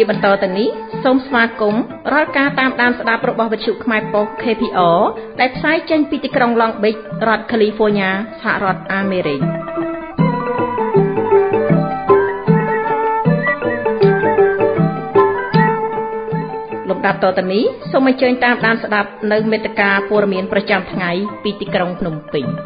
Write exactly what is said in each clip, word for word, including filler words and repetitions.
បន្តទៅនេះសូមស្វាគមន៍រាល់ការតាមដានស្ដាប់របស់វិទ្យុខ្មែរប៉ុស្តិ៍ K P R ដែលផ្សាយចេញពីទីក្រុង Long Beach រដ្ឋ California សហរដ្ឋអាមេរិកលំដាប់តទៅនេះសូមអញ្ជើញតាមដានស្ដាប់នៅមេត្តាព័ត៌មានប្រចាំថ្ងៃពីទីក្រុងភ្នំពេញ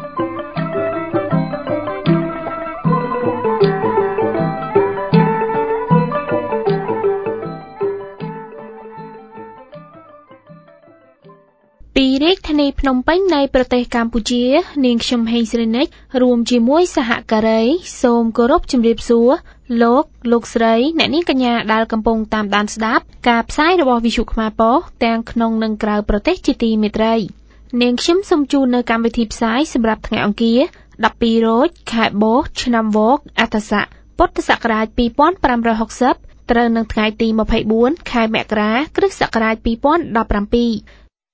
ពីរាជធានីភ្នំពេញនៃប្រទេសកម្ពុជានាងខ្ញុំហេងស្រីនិចរួមជាមួយសហការីសូមគោរពជម្រាបសួរលោកលោកស្រីអ្នកនាងកញ្ញាដែលកំពុងតាមដានស្ដាប់ការផ្សាយរបស់វិទ្យុខ្មែរប៉ុស្តិ៍ទាំងក្នុងនិងក្រៅប្រទេសជាទីមេត្រីនាងខ្ញុំសូមជូននៅកម្មវិធីផ្សាយសម្រាប់ថ្ងៃអង្គារដប់ពីររោចខែបោះឆ្នាំវកអត្តស័កពុទ្ធសករាជពីរពាន់ប្រាំរយហកសិបត្រូវនៅថ្ងៃទីម្ភៃបួនខែមករាគ្រិស្តសករាជពីរពាន់ដប់ប្រាំពីរ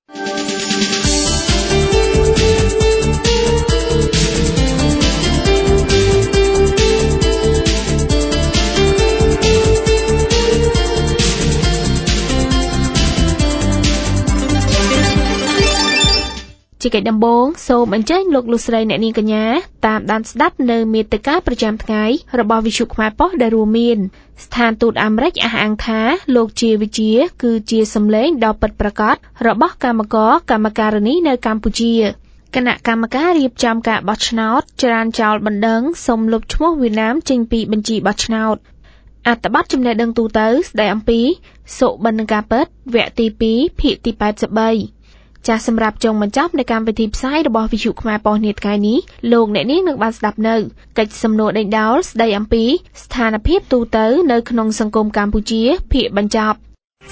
ជាកិច្ចដំបូងសូមអញ្ជើញលោកលោកស្រីអ្នកនាងកញ្ញាតាមដានស្ដាប់នៅមេត្តាប្រចាំថ្ងៃរបស់វិទ្យុខ្មែរប៉ុស្តិ៍ដែលរួមមានស្ថានទូតអាមេរិកអះអាងថាលោកជាវិជាគឺជាសម្លេងដ៏ពិតប្រាកដរបស់កម្មករកម្មការិនីនៅកម្ពុជាគណៈកម្មការរៀបចំការបោះឆ្នោតច្រានចោលបណ្ដឹងសុំលុបឈ្មោះវៀតណាមចេញពីបញ្ជីបោះឆ្នោតអត្ថបទចំណេះដឹងទូទៅស្ដីអំពីសុបិនការពិតវគ្គទីពីរភាគទីแปดสิบបីចាសសម្រាប់ចុងបញ្ចប់នៃកម្មវិធីផ្សាយរបស់វិទ្យុខ្មែរប៉ុស្តិ៍នាថ្ងៃនេះលោកអ្នកនាងនឹងបានស្ដាប់នៅកិច្ចសំណួរដេញដោលស្ដីអំពីស្ថានភាពទូទៅនៅក្នុងសង្គមកម្ពុជាភាគបញ្ចប់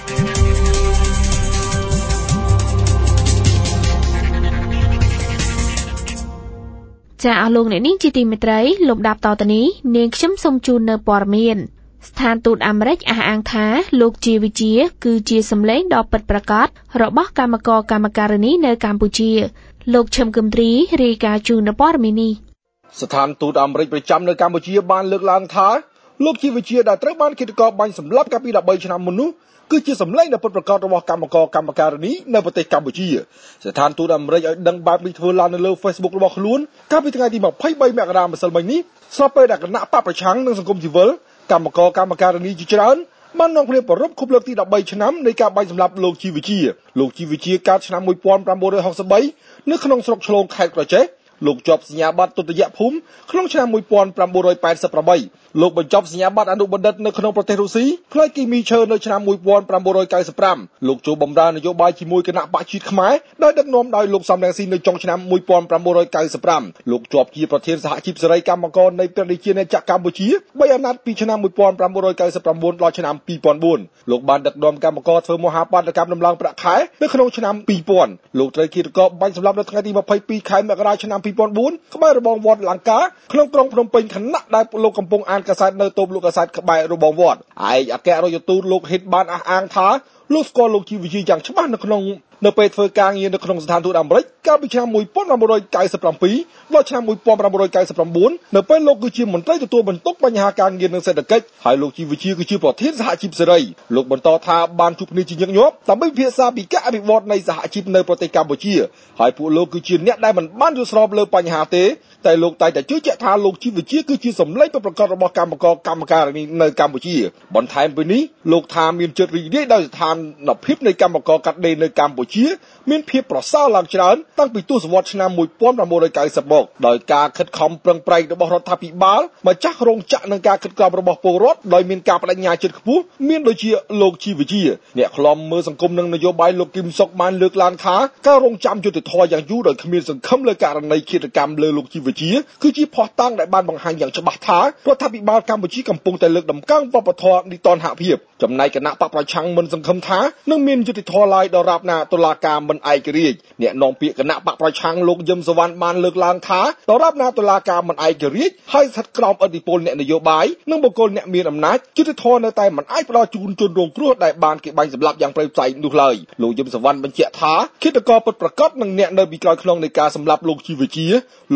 ចាសអស់លោកអ្នកនាងជាទីមេត្រីលំដាប់តទៅនេះនាងខ្ញុំសូមជូននៅព័ត៌មានស្ថានទូតអាមេរិកអះអាងថាលោកជាវិជាគឺជាសម្លេងដ៏ពិតប្រាកដរបស់កម្មករកម្មការិនីនៅកម្ពុជាលោកឈឹមគឹមទ្រីរាយការណ៍ជូននៅព័ត៌មាននេះស្ថានទូតអាមេរិកប្រចាំនៅកម្ពុជាបានលើកឡើងថាលោកជាវិជាដែលត្រូវបានឃាតករបាញ់សម្លាប់កាលពី13ឆ្នាំមុននោះគឺជាសម្លេងដ៏ពិតប្រាកដរបស់កម្មករកម្មការិនីនៅប្រទេសកម្ពុជាស្ថានទូតអាមេរិកឲ្យដឹងបែបនេះធ្វើឡើងនៅលើ Facebook របស់ខ្លួនកាលពីថ្ងៃទីម្ភៃបីមករាម្សិលមិញនេះស្របពេលដែលគណៈបកប្រឆាំងនិងសង្គមស៊ីវិលកម្មករកម្មការិនីជាច្រើនបាននាំគ្នាប្រពខួបលើកទី13ឆ្នាំនៃការបាញ់សម្លាប់លោកជីវិជាលោកជីវិជាកើតឆ្នាំmột nghìn tám trăm sáu mươi baនៅក្នុងស្រុកឆ្លងខេត្តក្រចេះលោកជាប់សញ្ញាបត្រទុតិយភូមិក្នុងឆ្នាំmột nghìn tám trăm tám mươi támលោកបញ្ចប់សញ្ញាបត្រអនុបណ្ឌិតនៅក្នុងប្រទេសរុស្ស៊ីផ្នែកគីមីឈើនៅឆ្នាំmột nghìn tám trăm chín mươi lămលោកចូលបម្រើនយោបាយជាមួយគណៈបកជាតិខ្មែរដោយដឹកនាំដោយលោកសំរងស៊ីនៅចុងឆ្នាំmột nghìn tám trăm chín mươi lămលោកជាប់ជាប្រធានសហជីពសេរីកម្មករនៃព្រះរាជាណាចក្រកម្ពុជាបីអាណត្តិពីឆ្នាំmột nghìn tám trăm chín mươi chínដល់ឆ្នាំពីរពាន់បួនលោកបានដឹកនាំកម្មករធ្វើមហាបាតុកម្មដំឡើងប្រាក់ខែនៅក្នុងឆ្នាំពីរពាន់លោកត្រូវឃាតករបាញ់សម្លាប់នៅថ្ងៃទីម្ភៃពីរខែមករាឆ្នាំពីរពាន់បួនក្បែររបងវត្តលង្កាក្នុងក្រុងភ្នំពេញខណៈដែលលោកកំពុងអានកាសែតនៅតូបលោកកាសែតក្បែររបងវត្តឯកអគ្គរដ្ឋទូតលោកហ៊ីតបានអះអាងថាលោកស្គាល់លោកជីវិជាយ៉ាងច្បាស់នៅក្នុងនៅពេលធ្វើការងារនៅក្នុងស្ថានទូតអាមេរិកកាលពីឆ្នាំmột nghìn tám trăm chín mươi bảyដល់ឆ្នាំmột nghìn tám trăm chín mươi chínនៅពេលលោកគឺជាមន្ត្រីទទួលបន្ទុកបញ្ហាការងារនិងសេដ្ឋកិច្ចហើយលោកជីវិជាគឺជាប្រធានសហជីពសេរីលោកបន្តថាបានជួបគ្នាជាញឹកញាប់ដើម្បីពិភាក្សាពីការអភិវឌ្ឍនៃសហជីពនៅប្រទេសកម្ពុជាហើយពួកលោកគឺជាអ្នកដែលមិនបានយល់ស្របលើបញ្ហាទេតែលោកតែងតែជឿជាក់ថាលោកជីវិជាគឺជាសម្លេងប្រកបរបស់កម្មករកម្មការិនីនៅកម្ពុជាបន្ថែមពីនេះលោកថាមានចិត្តរីករាយដោយស្ថានភាពនៃកម្មករកាត់ដេរនៅកម្ពុជាមានភាពប្រសើរឡើងច្រើនតាំងពីទសវត្សរ៍ឆ្នាំmột nghìn tám trăm chín mươiមកដោយការខិតខំប្រឹងប្រែងរបស់រដ្ឋាភិបាលម្ចាស់រោងចក្រនិងការខិតខំរបស់ពលរដ្ឋដោយមានការបដិញ្ញាចិត្តខ្ពស់មានដូចជាលោកជីវិជាអ្នកខ្លំមើលសង្គមនិងនយោបាយលោកគឹមសុខបានលើកឡើងថាការរងចាំយុត្តិធម៌យ៉ាងយូរដោយគ្មានសង្ឃឹមលើករណីឃាតកម្មលើលោកជីវិជាគឺជាភស្តុតាងដែលបានបង្ហាញយ៉ាងច្បាស់ថារដ្ឋាភិបាលកម្ពុជាកំពុងតែលើកដំកើងវប្បធម៌នីតិរដ្ឋភាពចំណែកគណៈបកប្រឆាំងមិនសង្ឃឹមថានឹងមានយុត្តិធម៌ឡើយដរាបណាតុលាការមិនឯករាជ្យអ្នកនាំពាក្យគណៈបកប្រឆាំងលោកយឹមសវណ្ណបានលើកឡើងថាដរាបណាតុលាការមិនឯករាជ្យហើយស្ថិតក្រោមឥទ្ធិពលអ្នកនយោបាយនិងបុគ្គលអ្នកមានអំណាចយុត្តិធម៌នៅតែមិនអាចផ្ដល់ជូនជនរងគ្រោះដែលបានគេបាញ់សម្លាប់យ៉ាងព្រៃផ្សៃនោះឡើយលោកយឹមសវណ្ណបញ្ជាក់ថាឃាតករពិតប្រាកដនិងអ្នកនៅពីក្រោយខ្នងនៃការសម្លាប់លោកជីវិជាលោកឈុតវុ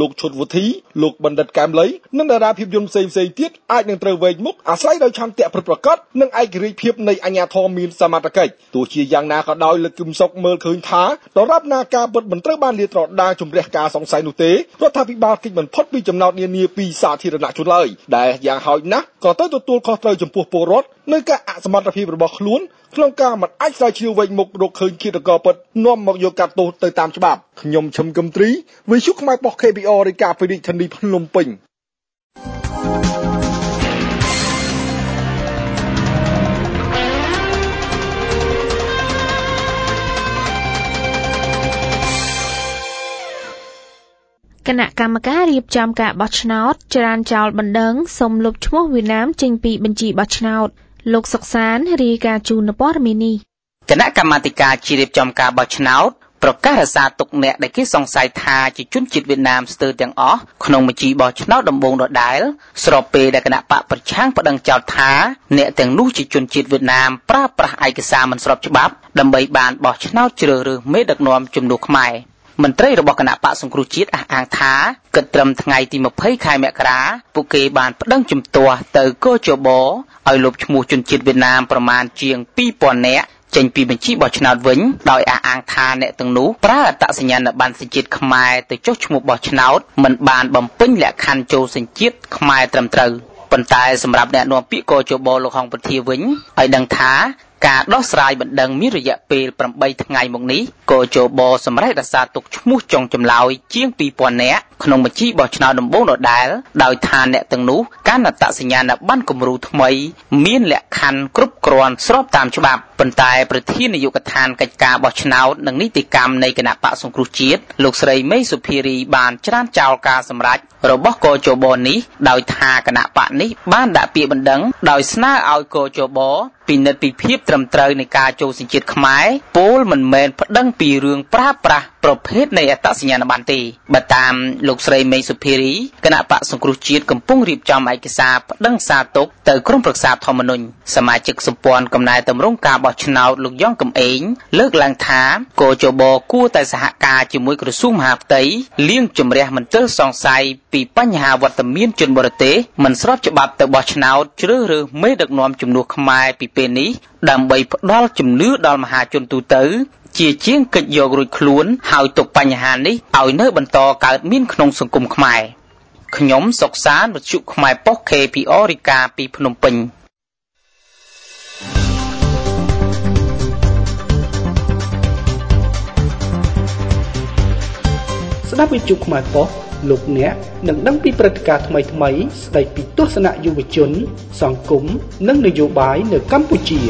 ធីលោកបណ្ឌិតកែមលីនិងតារាភាពយន្តផ្សេងៗទៀតអាចនឹងត្រូវវែងមុខអាស្រ័យដោយឆន្ទៈពិតប្រាកដនិងឯករាជ្យភាពនៃអាជ្ញាធរមានសមត្ថកិច្ចទោះជាយ៉ាងណាក៏ដោយលោកគឹមសុខមើលឃើញថាដរាបណាការពិតមិនត្រូវបានលាតត្រដាងជំរះការសង្ស័យនោះទេរដ្ឋាភិបាលគិតមិនផុតពីចំណោទនានាពីសាធារណជនឡើយដែលយ៉ាងហោចណាស់ក៏ត្រូវទទួលខុសត្រូវចំពោះពលរដ្ឋនៅការអសមត្ថភាពរបស់ខ្លួនក្នុងការមិនអាចស្រាវជ្រាវវែងមុខរកឃើញឃាតករពិតនាំមកយកកាត់ទោសទៅតាមច្បាប់ខ្ញុំឈឹមកឹមត្រីវិទ្យុខ្មែរប៉ុស្តិ៍ K B R រាយការណ៍ពីរាជធានីភ្នំពេញគណៈកម្មការរៀបចំការបោះឆ្នោតច្រានចោលបណ្ដឹងសូមលុបឈ្មោះវៀតណាមចេញពីបញ្ជីបោះឆ្នោតលោកសុកសានរាយការណ៍ជូនព័ត៌មាននេះគណៈកម្មាធិការជ្រៀបចំការបោះឆ្នោតប្រកាសរក្សាទុកអ្នកដែលគេសង្ស័យថាជាជនជាតិវៀតណាមស្ទើរទាំងអស់ក្នុងបញ្ជីបោះឆ្នោតដំបូងដដែលស្របពេលដែលគណៈបកប្រឆាំងប្តឹងចោទថាអ្នកទាំងនោះជាជនជាតិវៀតណាមប្រើប្រាស់ឯកសារមិនស្របច្បាប់ដើម្បីបានបោះឆ្នោតជ្រើសរើសមេដឹកនាំជំនួសខ្មែរមន្ត្រីរបស់គណៈបកសង្គ្រោះជាតិអះអាងថាគិតត្រឹមថ្ងៃទីម្ភៃខែមករាពួកគេបានប្តឹងជំទាស់ទៅកោជបឲ្យលុបឈ្មោះជនជាតិវៀតណាមប្រមាណជាងពីរពាន់នាក់ចេញពីបញ្ជីបោះឆ្នោតវិញដោយអះអាងថាអ្នកទាំងនោះប្រើអត្តសញ្ញាណប័ណ្ណសញ្ជាតិខ្មែរទៅចុះឈ្មោះបោះឆ្នោតមិនបានបំពេញលក្ខខណ្ឌចូលសញ្ជាតិខ្មែរត្រឹមត្រូវប៉ុន្តែសម្រាប់អ្នកនាំពាក្យកោជបលោកហងពធាវិញឲ្យដឹងថាការដោះស្រាយបណ្ដឹងមានរយៈពេលប្រាំបីថ្ងៃមកនេះកោជបសម្រេចរក្សាទុកឈ្មោះចុងចម្លើយជាងពីរពាន់នាក់ក្នុងបញ្ជីបោះឆ្នោតដំបូងដដែលដោយថាអ្នកទាំងនោះកាន់អត្តសញ្ញាណប័ណ្ណគំរូថ្មីមានលក្ខខណ្ឌគ្រប់គ្រាន់ស្របតាមច្បាប់ប៉ុន្តែប្រធាននាយកដ្ឋានកិច្ចការបោះឆ្នោតនិងនីតិកម្មនៃគណៈបកសង្គ្រោះជាតិលោកស្រីមេសុភារីបានច្រានចោលការសម្រេចរបស់កោជបនេះដោយថាគណៈបកនេះបានដាក់ពាក្យបណ្ដឹងដោយស្នើឲ្យកោជបពិនិត្យពីភាពត្រឹមត្រូវនៃការចូលសញ្ជាតិខ្មែរពលមិនមែនប្តឹងពីរឿងប្រើប្រាស់ប្រភេទនៃអត្តសញ្ញាណប័ណ្ណទេបើតាមលោកស្រីមេសុភារីគណៈបកសង្គ្រោះជាតិកំពុងរៀបចំឯកសារប្តឹងសារទុកទៅក្រុមប្រឹក្សាធម្មនុញ្ញសមាជិកសម្ព័ន្ធកំណែតម្រង់ការបោះឆ្នោតលោកយ៉ងកំឯងលើកឡើងថាកោជបគួរតែសហការជាមួយក្រសួងមហាផ្ទៃលាងជម្រះមន្ទិលសង្ស័យពីបញ្ហាវត្តមានជនបរទេសមិនស្របច្បាប់ទៅបោះឆ្នោតជ្រើសរើសមេដឹកនាំជំនួសខ្មែរពីពេលនេះដើម្បីផ្ដល់ជំនឿដល់មហាជនទូទៅជាជាងកិច្ចយករួចខ្លួនហើយទុកបញ្ហានេះឲ្យនៅបន្តកើតមានក្នុងសង្គមខ្មែរខ្ញុំសុកសានវិទ្យុខ្មែរប៉ុស្តិ៍ K B R រាយការណ៍ពីភ្នំពេញស្ដាប់វិទ្យុខ្មែរប៉ុស្តិ៍លោកអ្នកនឹងដឹងពីព្រឹត្តិការណ៍ថ្មីៗស្ដីពីទស្សនៈយុវជនសង្គមនិងនយោបាយនៅកម្ពុជា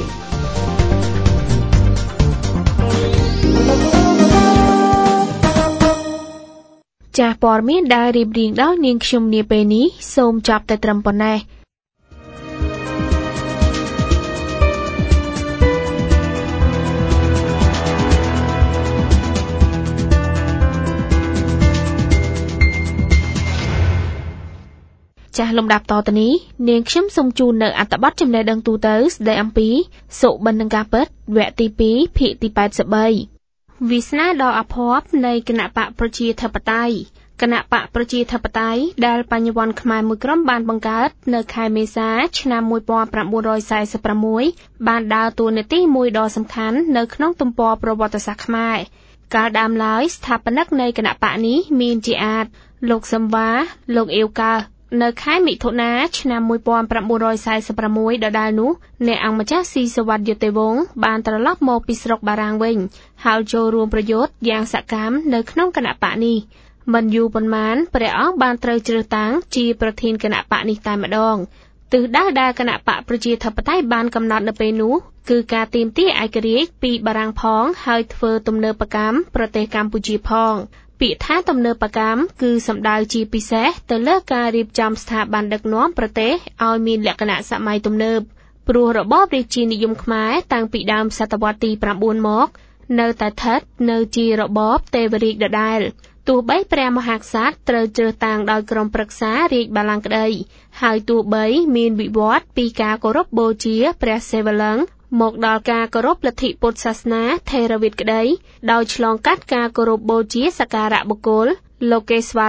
ចាស់ព័ត៌មានដែលរៀបរៀងដោយនាងខ្ញុំនាពេលនេះសូមចាប់តែត្រឹមប៉ុណ្ណេះចាស់លំដាប់តទៅនេះនាងខ្ញុំសូមជូននៅអត្ថបទចំណេះដឹងទូទៅស្ដីអំពីសុបិននឹងការពិតវគ្គទីពីរភាគទីแปดสิบបីវាសនាដ៏អភ័ព្វនៃគណៈបកប្រជាធិបតេយ្យគណៈបកប្រជាធិបតេយ្យដែលបញ្ញវន្តខ្មែរមួយក្រុមបានបង្កើតនៅខែមេសាឆ្នាំmột nghìn chín trăm bốn mươi sáuបានដើរតួនាទីមួយដ៏សំខាន់នៅក្នុងទំព័រប្រវត្តិសាស្ត្រខ្មែរកាលដើមឡើយស្ថាបនិកនៃគណៈបកនេះមានជាអាចលោកសឹមវ៉ាលោកអៀវកើនៅខែមិថុនាឆ្នាំmột nghìn chín trăm bốn mươi sáuដដែលនោះអ្នកអង្គម្ចាស់ស៊ីសវត្តយុតិវង្សបានត្រឡប់មកពីស្រុកបារាំងវិញហើយចូលរួមប្រយុទ្ធយ៉ាងសកម្មនៅក្នុងគណៈបកនេះមិនយូរប៉ុន្មានព្រះអង្គបានត្រូវជ្រើសតាំងជាប្រធានគណៈបកនេះតែម្ដងទិសដៅដែលគណៈបកប្រជាធិបតេយ្យបានកំណត់នៅពេលនោះគឺការទាមទារឯករាជ្យពីបារាំងផងហើយធ្វើទំនើបកម្មប្រទេសកម្ពុជាផងពាក្យថាទំនើបកម្មគឺសំដៅជាពិសេសទៅលើការរៀបចំស្ថាប័នដឹកនាំប្រទេសឲ្យមានលក្ខណៈសម័យទំនើបព្រោះរបបរាជានិយមខ្មែរតាំងពីដើមសតវត្សទី9មកនៅតែស្ថិតនៅជារបបទេវរាជដដែលទោះបីព្រះមហាក្សត្រត្រូវជ្រើសតាំងដោយក្រុមប្រឹក្សារាជបល្ល័ង្កក្តីហើយទោះបីមានវិវត្តពីការគោរពបូជាព្រះសិវលិង្គមកដល់ការគោរពលទ្ធិពុទ្ធសាសនាថេរវាទក្តីដោយឆ្លងកាត់ការគោរពបូជាសក្ការៈបុគ្គលលោកេស្វរៈ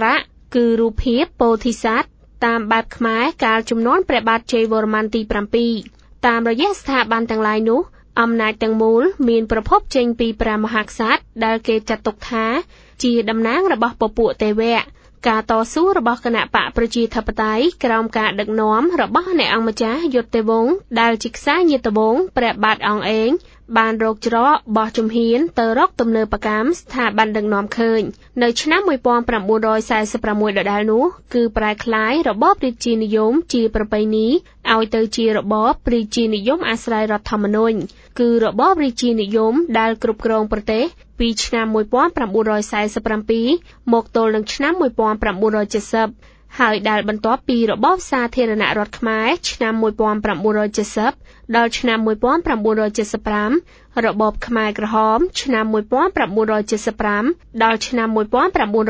គឺរូបភាពពោធិសត្វតាមបែបខ្មែរកាលជំនាន់ព្រះបាទជ័យវរ្ម័នទីប្រាំពីរតាមរយៈស្ថាប័នទាំងឡាយនោះអំណាចទាំងមូលមានប្រភពចេញពីព្រះមហាក្សត្រដែលគេចាត់ទុកថាជាតំណាងរបស់ពពួកទេវៈការតស៊ូរបស់គណៈបកប្រជាធិបតេយ្យក្រោមការដឹកនាំរបស់អ្នកអង្គម្ចាស់យុទ្ធទេវង្សដែលជាខ្សែញាតិវង្សព្រះបាទអង្គឯងបានរកច្រកបោះជំហានទៅរកទំនើបកម្មស្ថាប័នដឹកនាំឃើញនៅឆ្នាំmột nghìn chín trăm bốn mươi sáuដដែលនោះគឺប្រែក្លាយរបបរាជានិយមជាប្រពៃណីឲ្យទៅជារបបរាជានិយមអាស្រ័យរដ្ឋធម្មនុញ្ញគឺរបបរាជានិយមដែលគ្រប់គ្រងប្រទេសពីឆ្នាំmột nghìn chín trăm bốn mươi sáuមកទល់នឹងឆ្នាំmột nghìn chín trăm bảy mươiហើយដែលបន្ទាប់ពីរបបសាធារណរដ្ឋខ្មែរឆ្នាំmột nghìn chín trăm bảy mươiដល់ឆ្នាំmột nghìn chín trăm bảy mươi5របបខ្មែរក្រហមឆ្នាំmột nghìn chín trăm bảy mươi5ដល់ឆ្នាំmột nghìn chín trăm bảy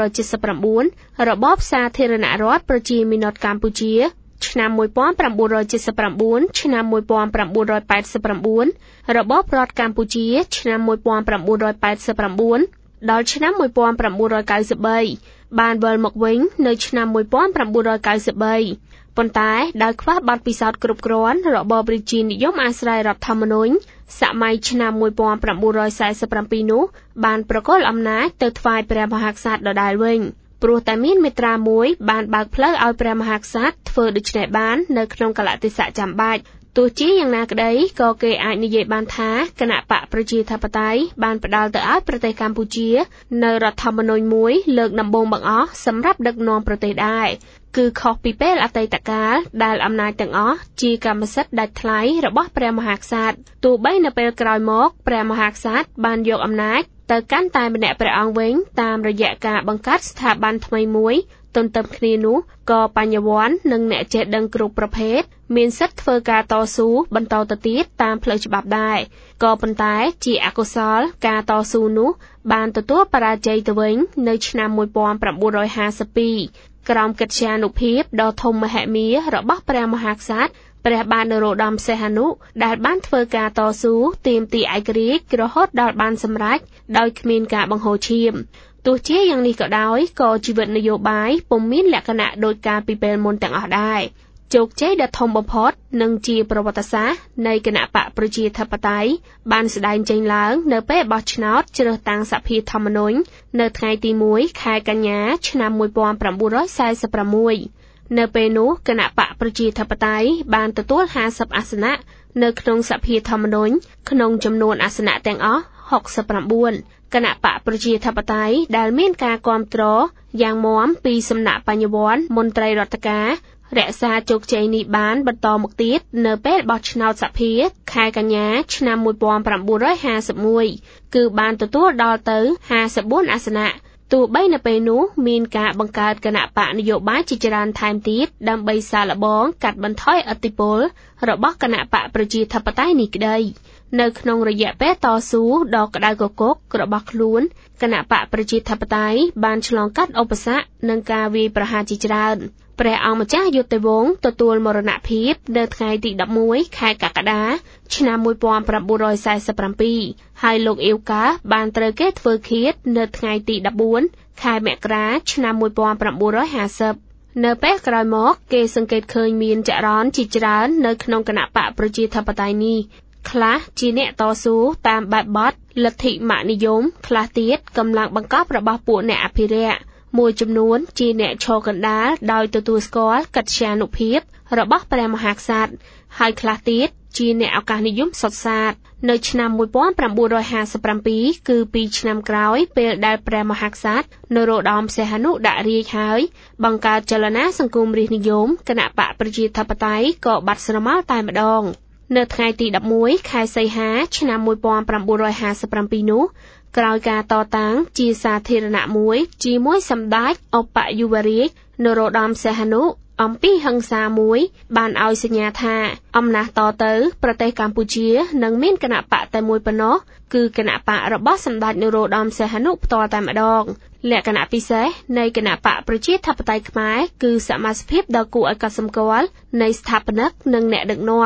mươi9របបសាធារណរដ្ឋប្រជាមានិតកម្ពុជាឆ្នាំmột nghìn chín trăm bảy mươi chínឆ្នាំmột nghìn chín trăm tám mươiរបបរដ្ឋកម្ពុជាឆ្នាំmột nghìn chín trăm tám mươiដល់ឆ្នាំmột nghìn chín trăm chín mươi baបានវិលមកវិញនៅឆ្នាំmột nghìn chín trăm chín mươi baប៉ុន្តែដោយខ្វះបទពិសោធន៍គ្រប់គ្រាន់របបរាជានិយមអាស្រ័យរដ្ឋធម្មនុញ្ញសម័យឆ្នាំmột nghìn chín trăm bốn mươiនោះបានប្រគល់អំណាចទៅថ្វាយព្រះមហាក្សត្រដដែលវិញព្រោះតែមានមេត្រាមួយបានបើកផ្លូវឲ្យព្រះមហាក្សត្រធ្វើដូច្នេះបាននៅក្នុងកលៈទេសៈចាំបាច់ទោះជាយ៉ាងណាក្តីក៏គេអាចនិយាយបានថាគណៈបកប្រជាធិបតេយ្យបានផ្ដល់ទៅឲ្យប្រទេសកម្ពុជានៅរដ្ឋធម្មនុញ្ញមួយលើកដំបូងបង្អស់សម្រាប់ដឹកនាំប្រទេសដែរគឺខុសពីពេលអតីតកាលដែលអំណាចទាំងអស់ជាកម្មសិទ្ធិដាច់ថ្លៃរបស់ព្រះមហាក្សត្រទោះបីនៅពេលក្រោយមកព្រះមហាក្សត្របានយកអំណាចទៅកាន់តែម្នាក់ព្រះអង្គវិញតាមរយៈការបង្កើតស្ថាប័នថ្មីមួយទន្ទឹមគ្នានោះក៏បញ្ញវន្តនិងអ្នកចេះដឹងគ្រប់ប្រភេទមានសិទ្ធិធ្វើការតស៊ូបន្តទៅទៀតតាមផ្លូវច្បាប់ដែរក៏ប៉ុន្តែជាអកុសលការតស៊ូនោះបានទទួលបរាជ័យទៅវិញនៅឆ្នាំmột nghìn chín trămห้าสิบhaiក្រោមកិត្យានុភាពដ៏ធំមហិមារបស់ព្រះមហាក្សត្រព្រះបាទនរោត្តមសីហនុដែលបានធ្វើការតស៊ូទាមទារឯករាជ្យរហូតដល់បានសម្រេចដោយគ្មានការបង្ហូរឈាមទោះជាយ៉ាងនេះក៏ដោយក៏ជីវិតនយោបាយពុំមានលក្ខណៈដូចកាលពីពេលមុនទាំងអស់ដែរជោគជ័យដ៏ធំបំផុតនិងជាប្រវត្តិសាស្ត្រនៃគណៈបកប្រជាធិបតេយ្យបានស្ដែងចេញឡើងនៅពេលបោះឆ្នោតជ្រើសតាំងសភាធម្មនុញ្ញនៅថ្ងៃទីមួយខែកញ្ញាឆ្នាំmột nghìn chín trăm bốn mươi sáuនៅពេលនោះគណៈបកប្រជាធិបតេយ្យបានទទួលห้าสิบអាសនៈនៅក្នុងសភាធម្មនុញ្ញក្នុងចំនួនអាសនៈទាំងអស់หกสิบเก้าគណៈបកប្រជាធិបតេយ្យដែលមានការគាំទ្រយ៉ាងមាំពីសំណាក់បញ្ញវន្តមន្ត្រីរដ្ឋការរក្សាជោគជ័យនេះបានបន្តមកទៀតនៅពេលបោះឆ្នោតសភាខែកញ្ញាឆ្នាំmột nghìn chín trămห้าสิบเอ็ดគឺបានទទួលដល់ទៅห้าสิบสี่អាសនៈទោះបីនៅពេលនោះមានការបង្កើតគណៈបកនយោបាយជាច្រើនថែមទៀតដើម្បីសាកល្បងកាត់បន្ថយឥទ្ធិពលរបស់គណៈបកប្រជាធិបតេយ្យនេះក្តីនៅក្នុងរយៈពេលតស៊ូដ៏ក្តៅគគុករបស់ខ្លួនគណៈបកប្រជាធិបតេយ្យបានឆ្លងកាត់ឧបសគ្គនិងការវាយប្រហារជាច្រើនព្រះអង្គម្ចាស់យុទ្ធទេវង្សទទួលមរណភាពនៅថ្ងៃទីដប់មួយខែកក្កដាឆ្នាំmột nghìn chín trăm bốn mươi sáuហើយលោកអៀវកាបានត្រូវគេធ្វើឃាតនៅថ្ងៃទីដប់បួនខែមករាឆ្នាំmột nghìn chín trămห้าสิบនៅពេលក្រោយមកគេសង្កេតឃើញមានចរន្តជាច្រើននៅក្នុងគណៈបកប្រជាធិបតេយ្យនេះខ្លះជាអ្នកតស៊ូតាមបែបបទលទ្ធិមនិយមខ្លះទៀតកម្លាំងបង្កប់របស់ពួកអ្នកអភិរក្សមួយចំនួនជាអ្នកឈរកណ្ដាលដោយទទួលស្គាល់កិត្យានុភាពរបស់ព្រះមហាក្សត្រហើយខ្លះទៀតជាអ្នកឱកាសនិយមសុទ្ធសាធនៅឆ្នាំmột nghìn chín trămห้าสิบเจ็ดគឺពីរឆ្នាំក្រោយពេលដែលព្រះមហាក្សត្រនរោត្តមសីហនុដាក់រាជហើយបង្កើតចលនាសង្គមរាស្ត្រនិយមគណៈបកប្រជាធិបតេយ្យក៏បាត់ស្រមោលតែម្ដងនៅថ្ងៃទីដប់មួយខែសីហាឆ្នាំmột nghìn chín trămห้าสิบเจ็ดនោះក្រោយការតតាំងជាសាធារណៈមួយជាមួយសម្ដេចឧបយុវរាជនរោត្តមសីហនុអំពីហិង្សាមួយបានឲ្យសញ្ញាថាអំណះតទៅប្រទេសកម្ពុជានឹងមានគណៈបកតែមួយប៉ុណ្ណោះគឺគណៈបករបស់សម្ដេចនរោត្តមសីហនុផ្ទាល់តែម្ដងលក្ខណៈពិសេសនៃគណៈបកប្រជាធិបតេយ្យខ្មែរគឺសមាជិកដ៏គួរឲ្យកត់សម្គាល់នៃស្ថាបនិកនិងអ្នកដឹកនាំ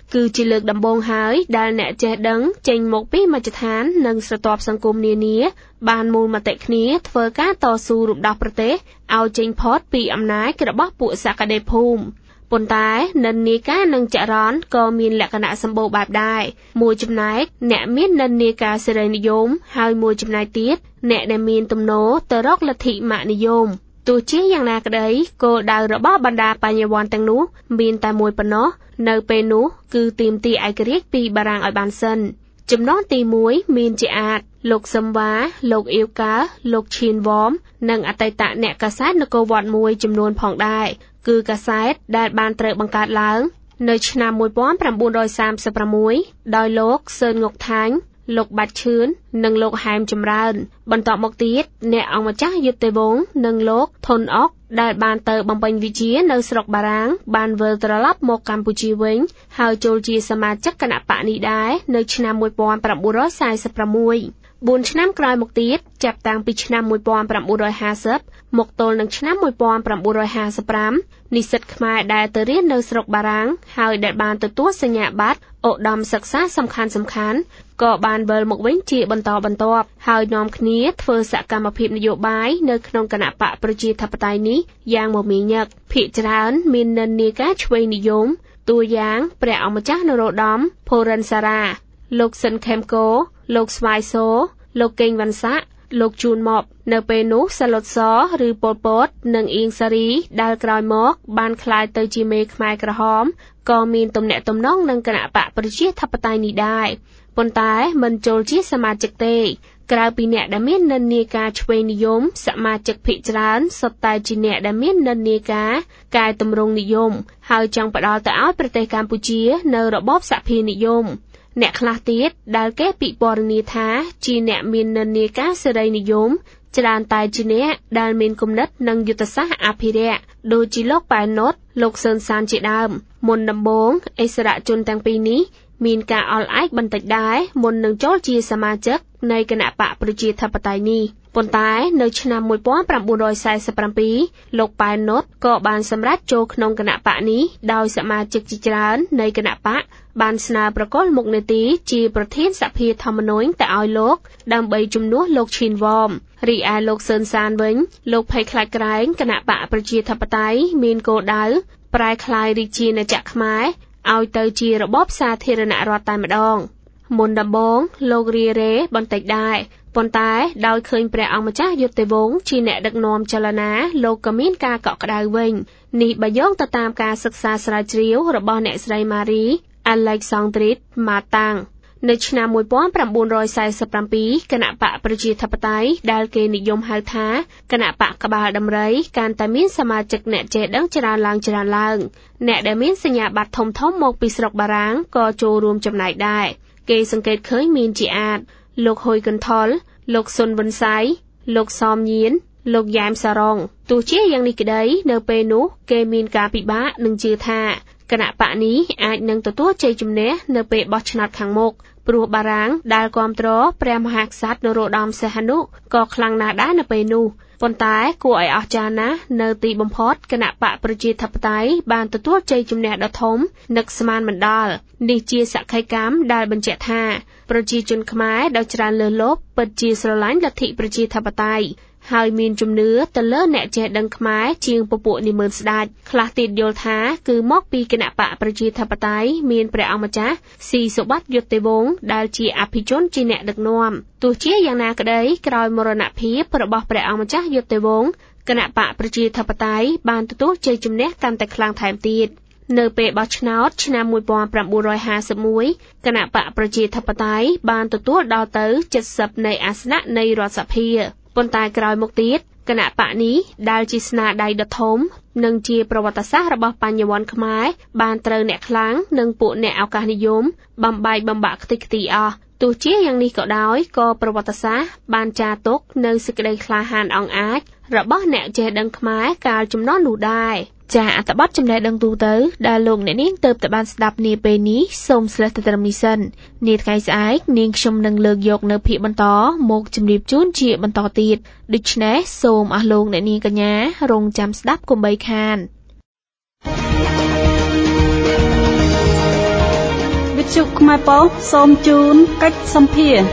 គឺជាលើកដំបូងហើយដែលអ្នកចេះដឹងចេញមកពីមជ្ឈដ្ឋាននិងស្រទាប់សង្គមនានាបានមូលមតិគ្នាធ្វើការតស៊ូរំដោះប្រទេសឲ្យចេញផុតពីអំណាចរបស់ពួកសក្តិភូមិប៉ុន្តែនិន្នាការនិងចរន្តក៏មានលក្ខណៈសម្បូរបែបដែរមួយចំណែកអ្នកមាននិន្នាការសេរីនិយមហើយមួយចំណែកទៀតអ្នកដែលមានទំនោរទៅរកលទ្ធិម៉ាកនិយមទោះជាយ៉ាងណាក្តីគោលដៅរបស់បណ្ដាបញ្ញវន្តទាំងនោះមានតែមួយប៉ុណ្ណោះនៅពេលនោះគឺទាមទារឯករាជ្យពីបារាំងឲ្យបានសិនចំណងទីមួយមានជាអាចលោកសឹមវ៉ាលោកអៀវកាលោកឈៀនវ៉មនិងអតីតអ្នកកាសែតនគរវត្តមួយចំនួនផងដែរគឺកាសែតដែលបានត្រូវបង្កើតឡើងនៅឆ្នាំmột nghìn chín trăm ba mươi sáuដោយលោកសឿនងុកថាញ់លោកបាច់ឈឿននិងលោកហែមចម្រើនបន្តមកទៀតអ្នកអង្គម្ចាស់យុទ្ធវង្សនិងលោកថុនអុកដែលបានទៅបំពេញវិជ្ជានៅស្រុកបារាំងបានវិលត្រឡប់មកកម្ពុជាវិញហើយចូលជាសមាជិកគណៈបកនេះដែរនៅឆ្នាំmột nghìn chín trăm bốn mươi sáuបួនឆ្នាំក្រោយមកទៀតចាប់តាំងពីឆ្នាំmột nghìn chín trăm năm mươiមកទល់នឹងឆ្នាំmột nghìn chín trăm năm mươiห้าនិស្សិតខ្មែរដែលទៅរៀននៅស្រុកបារាំងហើយដែលបានទទួលសញ្ញាបត្រឧត្តមសិក្សាសំខាន់សំខាន់ក៏បានវិលមកវិញជាបន្តបន្ទាប់ហើយនាំគ្នាធ្វើសកម្មភាពនយោបាយនៅក្នុងគណៈបកប្រជាធិបតេយ្យនេះយ៉ាងមមាញឹកភាគច្រើនមាននិន្នាការឆ្វេងនិយមតួយ៉ាងព្រះអង្គម្ចាស់នរោត្តមផូរិនសារ៉ាលោកស៊ិនខេមកូលោកស្វាយសូលោកកេងវ៉ាន់សាក់លោកជួនម៉បនៅពេលនោះសាឡុតសឬប៉ុលពតនិងអៀងសារីដែលក្រោយមកបានក្លាយទៅជាមេខ្មែរក្រហមក៏មានទំនាក់ទំនងនឹងគណៈបកប្រជាធិបតេយ្យនេះដែរប៉ុន្តែមិនចូលជាសមាជិកទេក្រៅពីអ្នកដែលមាននិន្នាការឆ្វេងនិយមសមាជិកភាគច្រើនសុទ្ធតែជាអ្នកដែលមាននិន្នាការកែតម្រង់និយមហើយចង់ផ្ដល់ទៅឲ្យប្រទេសកម្ពុជានៅរបបសភានិយមអ្នកខ្លះទៀតដែលគេពិពណ៌នាថាជាអ្នកមាននិន្នាការសេរីនិយមច្រើនតែជាអ្នកដែលមានគំនិតនិងយុទ្ធសាស្ត្រអភិរក្សដូចជាលោកប៉ែនណុតលោកសឿនសានជាដើមមុនដំបូងអិសរាជជនទាំងពីរនេះមានការអល់ឯកបន្តិចដែរមុននឹងចូលជាសមាជិកនៃគណៈបកប្រជាធិបតេយ្យនេះប៉ុន្តែនៅឆ្នាំmột nghìn chín trăm bốn mươi sáuលោកប៉ែនណុតក៏បានសម្រេចចូលក្នុងគណៈបកនេះដោយសមាជិកជាច្រើននៃគណៈបកបានស្នើប្រកល់មុខនីតិជាប្រធានសភាធម្មនុញ្ញទៅឲ្យលោកដើម្បីជំនួសលោកឈៀនវ៉មរីឯលោកសឿនសានវិញលោកភ័យខ្លាចក្រែងគណៈបកប្រជាធិបតេយ្យមានគោលដៅប្រែក្លាយរាជាណាចក្រខ្មែរឲ្យទៅជារបបសាធារណរដ្ឋតែម្ដងមុនដំបូងលោករារេបន្តិចដែរប៉ុន្តែដោយឃើញព្រះអង្គម្ចាស់យុទ្ធវង្សជាអ្នកដឹកនាំចលនាលោកក៏មានការកក់ក្ដៅវិញនេះបើយោងទៅតាមការសិក្សាស្រាវជ្រាវរបស់អ្នកស្រីម៉ារីអាឡែកសាន់ដ្រីតម៉ាតាំងនៅឆ្នាំmột nghìn chín trăm bốn mươi sáuគណៈបកប្រជាធិបតេយ្យដែលគេនិយមហៅថាគណៈបកក្បាលដំរីកាន់តែមានសមាជិកអ្នកចេះដឹងច្រើនឡើងច្រើនឡើងអ្នកដែលមានសញ្ញាបត្រធំធំមកពីស្រុកបារាំងក៏ចូលរួមចំណែកដែរគេសង្កេតឃើញមានជាអាចលោកហ៊ុយកន្ថុលលោកសុនវុនសៃលោកសមញៀនលោកយ៉ែមសារងទោះជាយ៉ាងនេះក្តីនៅពេលនោះគេមានការពិបាកនឹងជឿថាគណៈបកនេះអាចនឹងទទួលជ័យជំនះនៅពេលបោះឆ្នោតខាងមុខព្រោះបារាំងដែលគាំទ្រព្រះមហាក្សត្រនរោត្តមសីហនុក៏ខ្លាំងណាស់ដែរនៅពេលនោះប៉ុន្តែគួរឲ្យអស្ចារ្យណាស់នៅទីបំផុតគណៈបកប្រជាធិបតេយ្យបានទទួលជ័យជំនះដ៏ធំនឹកស្មានមិនដល់នេះជាសក្ខីកម្មដែលបញ្ជាក់ថាប្រជាជនខ្មែរដ៏ច្រើនលើសលប់ពិតជាស្រឡាញ់លទ្ធិប្រជាធិបតេយ្យហើយមានជំនឿទៅលើអ្នកចេះដឹងខ្មែរជាងពពួកនិមឺនស្ដេចខ្លះទៀតយល់ថាគឺមកពីគណៈបកប្រជាធិបតេយ្យមានព្រះអង្គម្ចាស់ស៊ីសុបត្ថយុទ្ធវង្សដែលជាអភិជនជាអ្នកដឹកនាំទោះជាយ៉ាងណាក្តីក្រោយមរណភាពរបស់ព្រះអង្គម្ចាស់យុទ្ធវង្សគណៈបកប្រជាធិបតេយ្យបានទទួលជ័យជំនះកាន់តែខ្លាំងថែមទៀតនៅពេលបោះឆ្នោតឆ្នាំmột nghìn chín trămห้าสิบเอ็ดគណៈបកប្រជាធិបតេយ្យបានទទួលដល់ទៅเจ็ดสิบនៃអាសនៈនៃរដ្ឋសភាប៉ុន្តែក្រោយមកទៀតគណៈបកនេះដែលជាស្នាដៃដ៏ធំនិងជាប្រវត្តិសាស្ត្ររបស់បញ្ញវន្តខ្មែរបានត្រូវអ្នកខ្លាំងនិងពួកអ្នកឱកាសនិយមបំបែកបំបាក់ខ្ទេចខ្ទីអស់ទោះជាយ៉ាងនេះក៏ដោយក៏ប្រវត្តិសាស្ត្របានចារទុកនៅសេចក្តីក្លាហានអង់អាចរបស់អ្នកចេះដឹងខ្មែរកាលជំនាន់នោះដែរចាអត្ថបទចំណេះដឹងទូទៅដែលលោកអ្នកនាងទើបតែបានស្ដាប់នាពេលនេះសូមស្លេះទៅត្រឹមនេះសិននាថ្ងៃស្អែកនាងខ្ញុំនឹងលើកយកនៅភាគបន្តមកជម្រាបជូនជាបន្តទៀតដូច្នេះសូមអស់លោកអ្នកនាងកញ្ញារងចាំស្ដាប់កុំបីខានទ្យុខ្មែរប៉ុស្តិ៍សូមជូនកិច្ចសម្ភារ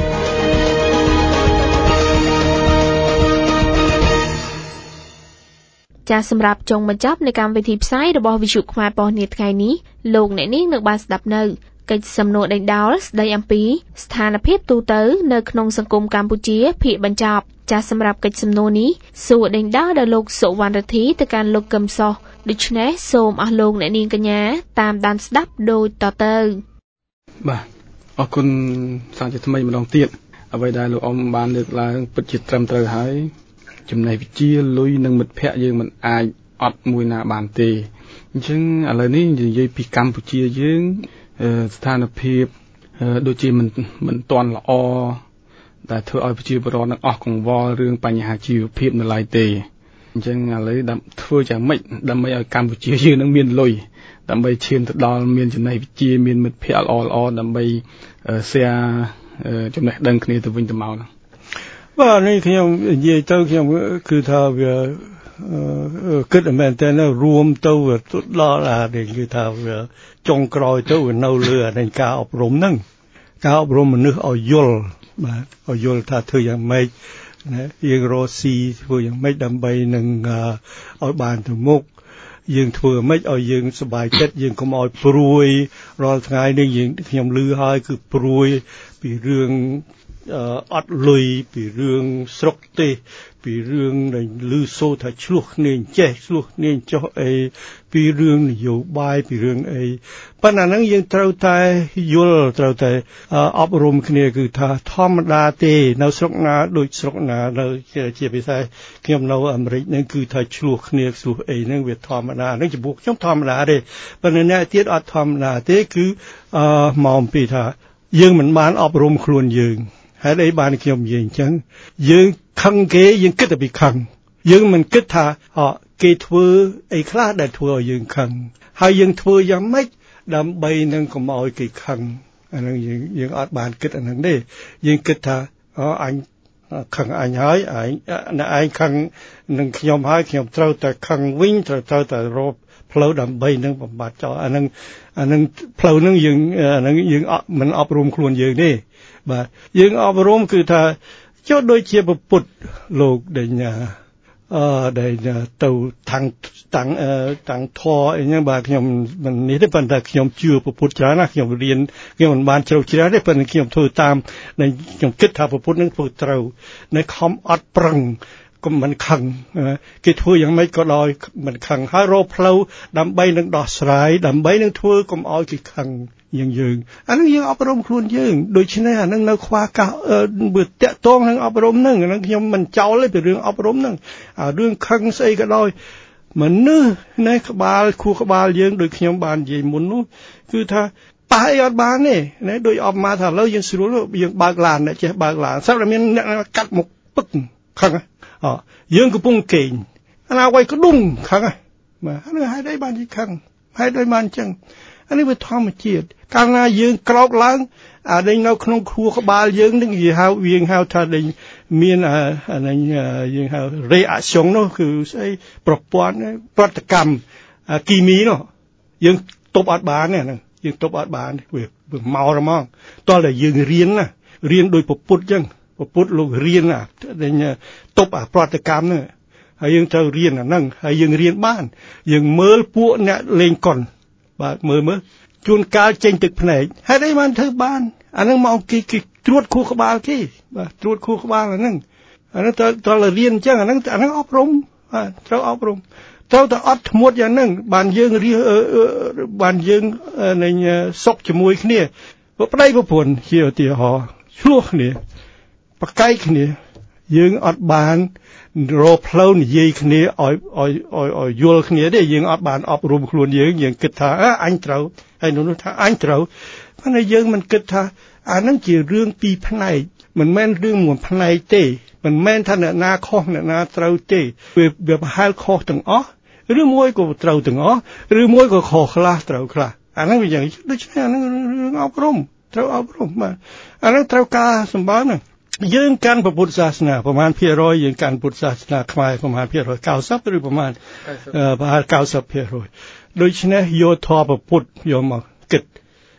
ចាសសម្រាប់ចុងបញ្ចប់នៃកម្មវិធីផ្សាយរបស់វិទ្យុខ្មែរប៉ុស្តិ៍នាថ្ងៃនេះលោកអ្នកនាងនឹងបានស្ដាប់នៅកិច្ចសំណួរដេញដោលស្ដីអំពីស្ថានភាពទូទៅនៅក្នុងសង្គមកម្ពុជាភាគបញ្ចប់ចាសសម្រាប់កិច្ចសំណួរនេះសួរដេញដោលដល់លោកសុវណ្ណរិទ្ធីទៅកាន់លោកកឹមសុខដូច្នេះសូមអស់លោកអ្នកនាងកញ្ញាតាមដានស្ដាប់ដូចតទៅបាទអរគុណសាជាថ្មីម្ដងទៀតអ្វីដែលលោកអ៊ំបានលើកឡើងពិតជាត្រឹមត្រូវហើយចំណេះវិជ្ជាលុយនិងមិត្តភ័ក្តិយើងមិនអាចអត់មួយណាបានទេអញ្ចឹងឥឡូវនេះនិយាយពីកម្ពុជាយើងស្ថានភាពដូចជាមិនមិនទាន់ល្អដែលធ្វើឲ្យប្រជាពលរដ្ឋនឹងអស់កង្វល់រឿងបញ្ហាជីវភាពនៅឡើយទេអញ្ចឹងឥឡូវដើម្បីធ្វើយ៉ាងម៉េចដើម្បីឲ្យកម្ពុជាយើងនឹងមានលុយដើម្បីឈានទៅដល់មានចំណេះវិជ្ជាមានមិត្តភ័ក្តិល្អល្អដើម្បី share ចំណេះដឹងគ្នាទៅវិញទៅមកបាទនេះខ្ញុំនិយាយទៅខ្ញុំគឺថាវាគិតមែនតើរួមទៅដល់អានេះគឺថាវាចុងក្រោយទៅនៅលើអាការអប់រំហ្នឹងការអប់រំមនុស្សឲ្យយល់បាទឲ្យយល់ថាធ្វើយ៉ាងម៉េចណាយើងរកស៊ីធ្វើយ៉ាងម៉េចដើម្បីនឹងឲ្យបានទៅមុខយើងធ្វើម៉េចឲ្យយើងសប្បាយចិត្តយើងកុំឲ្យព្រួយរាល់ថ្ងៃនេះយើងខ្ញុំឮហើយគឺព្រួយពីរឿងអត់លុយពីរឿងស្រុកទេសពីរឿងដែលឮសូរថាឆ្លោះគ្នាចេះឆ្លោះគ្នាចុះអីពីរឿងនយោបាយពីរឿងអីប៉ុន្តែហ្នឹងយើងត្រូវតែយល់ត្រូវតែអប់រំគ្នាគឺថាធម្មតាទេនៅស្រុកណាដូចស្រុកណានៅជាពិសេសខ្ញុំនៅអាមេរិកហ្នឹងគឺថាឆ្លោះគ្នាឆ្លោះអីហ្នឹងវាធម្មតាហ្នឹងចំពោះខ្ញុំធម្មតាទេប៉ុន្តែអ្នកទៀតអត់ធម្មតាទេគឺអឺមកអំពីថាយើងមិនបានអប់រំខ្លួនយើងហើយអីបានខ្ញុំនិយាយអញ្ចឹងយើងខឹងគេយើងគិតតែពីខឹងយើងមិនគិតថាគេធ្វើអីខ្លះដែលធ្វើឲ្យយើងខឹងហើយយើងធ្វើយ៉ាងម៉េចដើម្បីនឹងកុំឲ្យគេខឹងអាហ្នឹងយើងយើងអត់បានគិតអាហ្នឹងទេយើងគិតថាអូអញខឹងអញហើយអញអ្នកឯងខឹងនឹងខ្ញុំហើយខ្ញុំត្រូវតែខឹងវិញត្រូវត្រូវតែរកផ្លូវដើម្បីនឹងបំបត្តិចោលអាហ្នឹងអាហ្នឹងផ្លូវហ្នឹងយើងអាហ្នឹងយើងមិនអប់រំខ្លួនយើងទេបាទយើងអប់រំគឺថាចុះដូចជាពុទ្ធលោកដែលអឺដែលទៅតាំងតាំងតាំងធរអីហ្នឹងបាទខ្ញុំមិននេះទេប៉ុន្តែខ្ញុំជឿពុទ្ធច្រើនណាស់ខ្ញុំរៀនខ្ញុំមិនបានជ្រៅជ្រះទេប៉ុន្តែខ្ញុំធ្វើតាមខ្ញុំគិតថាពុទ្ធនឹងធ្វើត្រូវនៅខំអត់ប្រឹងកុំមិនខឹងគេធ្វើយ៉ាងម៉េចក៏ដោយមិនខឹងហើយរកផ្លូវដើម្បីនឹងដោះស្រាយដើម្បីនឹងធ្វើកុំឲ្យគេខឹងយើងយើងអានឹងយើងអប់រំខ្លួនយើងដូច្នេះអានឹងនៅខ្វះការវាតាក់ទងនឹងអប់រំហ្នឹងអានឹងខ្ញុំមិនចោលទេពីរឿងអប់រំហ្នឹងអារឿងខឹងស្អីក៏ដោយមនុស្សនៅក្បាលខួរក្បាលយើងដូចខ្ញុំបាននិយាយមុននោះគឺថាប៉ះអីអត់បានទេណាដូចអបមកថាឥឡូវយើងស្រួលយើងបើកឡានអ្នកចេះបើកឡានស្រាប់តែមានអ្នកកាត់មុខពឹកខឹងអយើងកំពុងកេងអាណាវាយក្ដុំខឹងបាទហ្នឹងហេតុអីបានជាខឹងហេតុអីបានអញ្ចឹងអានេះវាធម្មជាតិកាលណាយើងក្រោកឡើងអានេះនៅក្នុងខួរក្បាលយើងនឹងវាហៅវាហៅថាដែលមានអានេះយើងហៅ reaction នោះគឺស្អីប្រព័ន្ធប្រតិកម្មគីមីនោះយើងទប់អត់បានទេហ្នឹងយើងទប់អត់បានវាមកហ្មងតោះតែយើងរៀនណារៀនដោយពុទ្ធអញ្ចឹងពុទ្ធលោករៀនអាទប់អាប្រតិកម្មហ្នឹងហើយយើងត្រូវរៀនអាហ្នឹងហើយយើងរៀនបានយើងមើលពួកអ្នកលេងកុនបាទមើលមើលជួនកាលចេញទឹកភ្នែកហេតុអីបានធ្វើបានអាហ្នឹងមកគេគេត្រួតខួរក្បាលគេបាទត្រួតខួរក្បាលអាហ្នឹងអាហ្នឹងត្រូវត្រូវរៀនអញ្ចឹងអាហ្នឹងអាហ្នឹងអប់រំបាទត្រូវអប់រំត្រូវតែអត់ធ្មត់យ៉ាងហ្នឹងបានយើងរៀបានយើងនឹងសុខជាមួយគ្នាប្តីប្រពន្ធជាឧទាហរណ៍ឆ្លោះគ្នាប្រកែកគ្នាយើងអត់បានរកផ្លូវនិយាយគ្នាឲ្យឲ្យឲ្យយល់គ្នាទេយើងអត់បានអប់រំខ្លួនយើងយើងគិតថាអញត្រូវហើយនោះថាអញត្រូវប៉ុន្តែយើងមិនគិតថាអាហ្នឹងជារឿងពីរផ្នែកមិនមែនរឿងមួយផ្នែកទេមិនមែនថាអ្នកណាខុសអ្នកណាត្រូវទេវាវាប្រហែលខុសទាំងអស់ឬមួយក៏ត្រូវទាំងអស់ឬមួយក៏ខុសខ្លះត្រូវខ្លះអាហ្នឹងវាយ៉ាងដូច្នេះអាហ្នឹងរឿងអប់រំត្រូវអប់រំបាទអាហ្នឹងត្រូវការសម្បើមហ្នឹងយើងកាន់ពុទ្ធសាសនាប្រមាណភាគរយយើងកាន់ពុទ្ធសាសនាខ្មែរប្រមាណភាគរយ九十ឬប្រមាណប្រហែល九十ភាគរយដូច្នេះយកធម៌ពុទ្ធយកមកគិត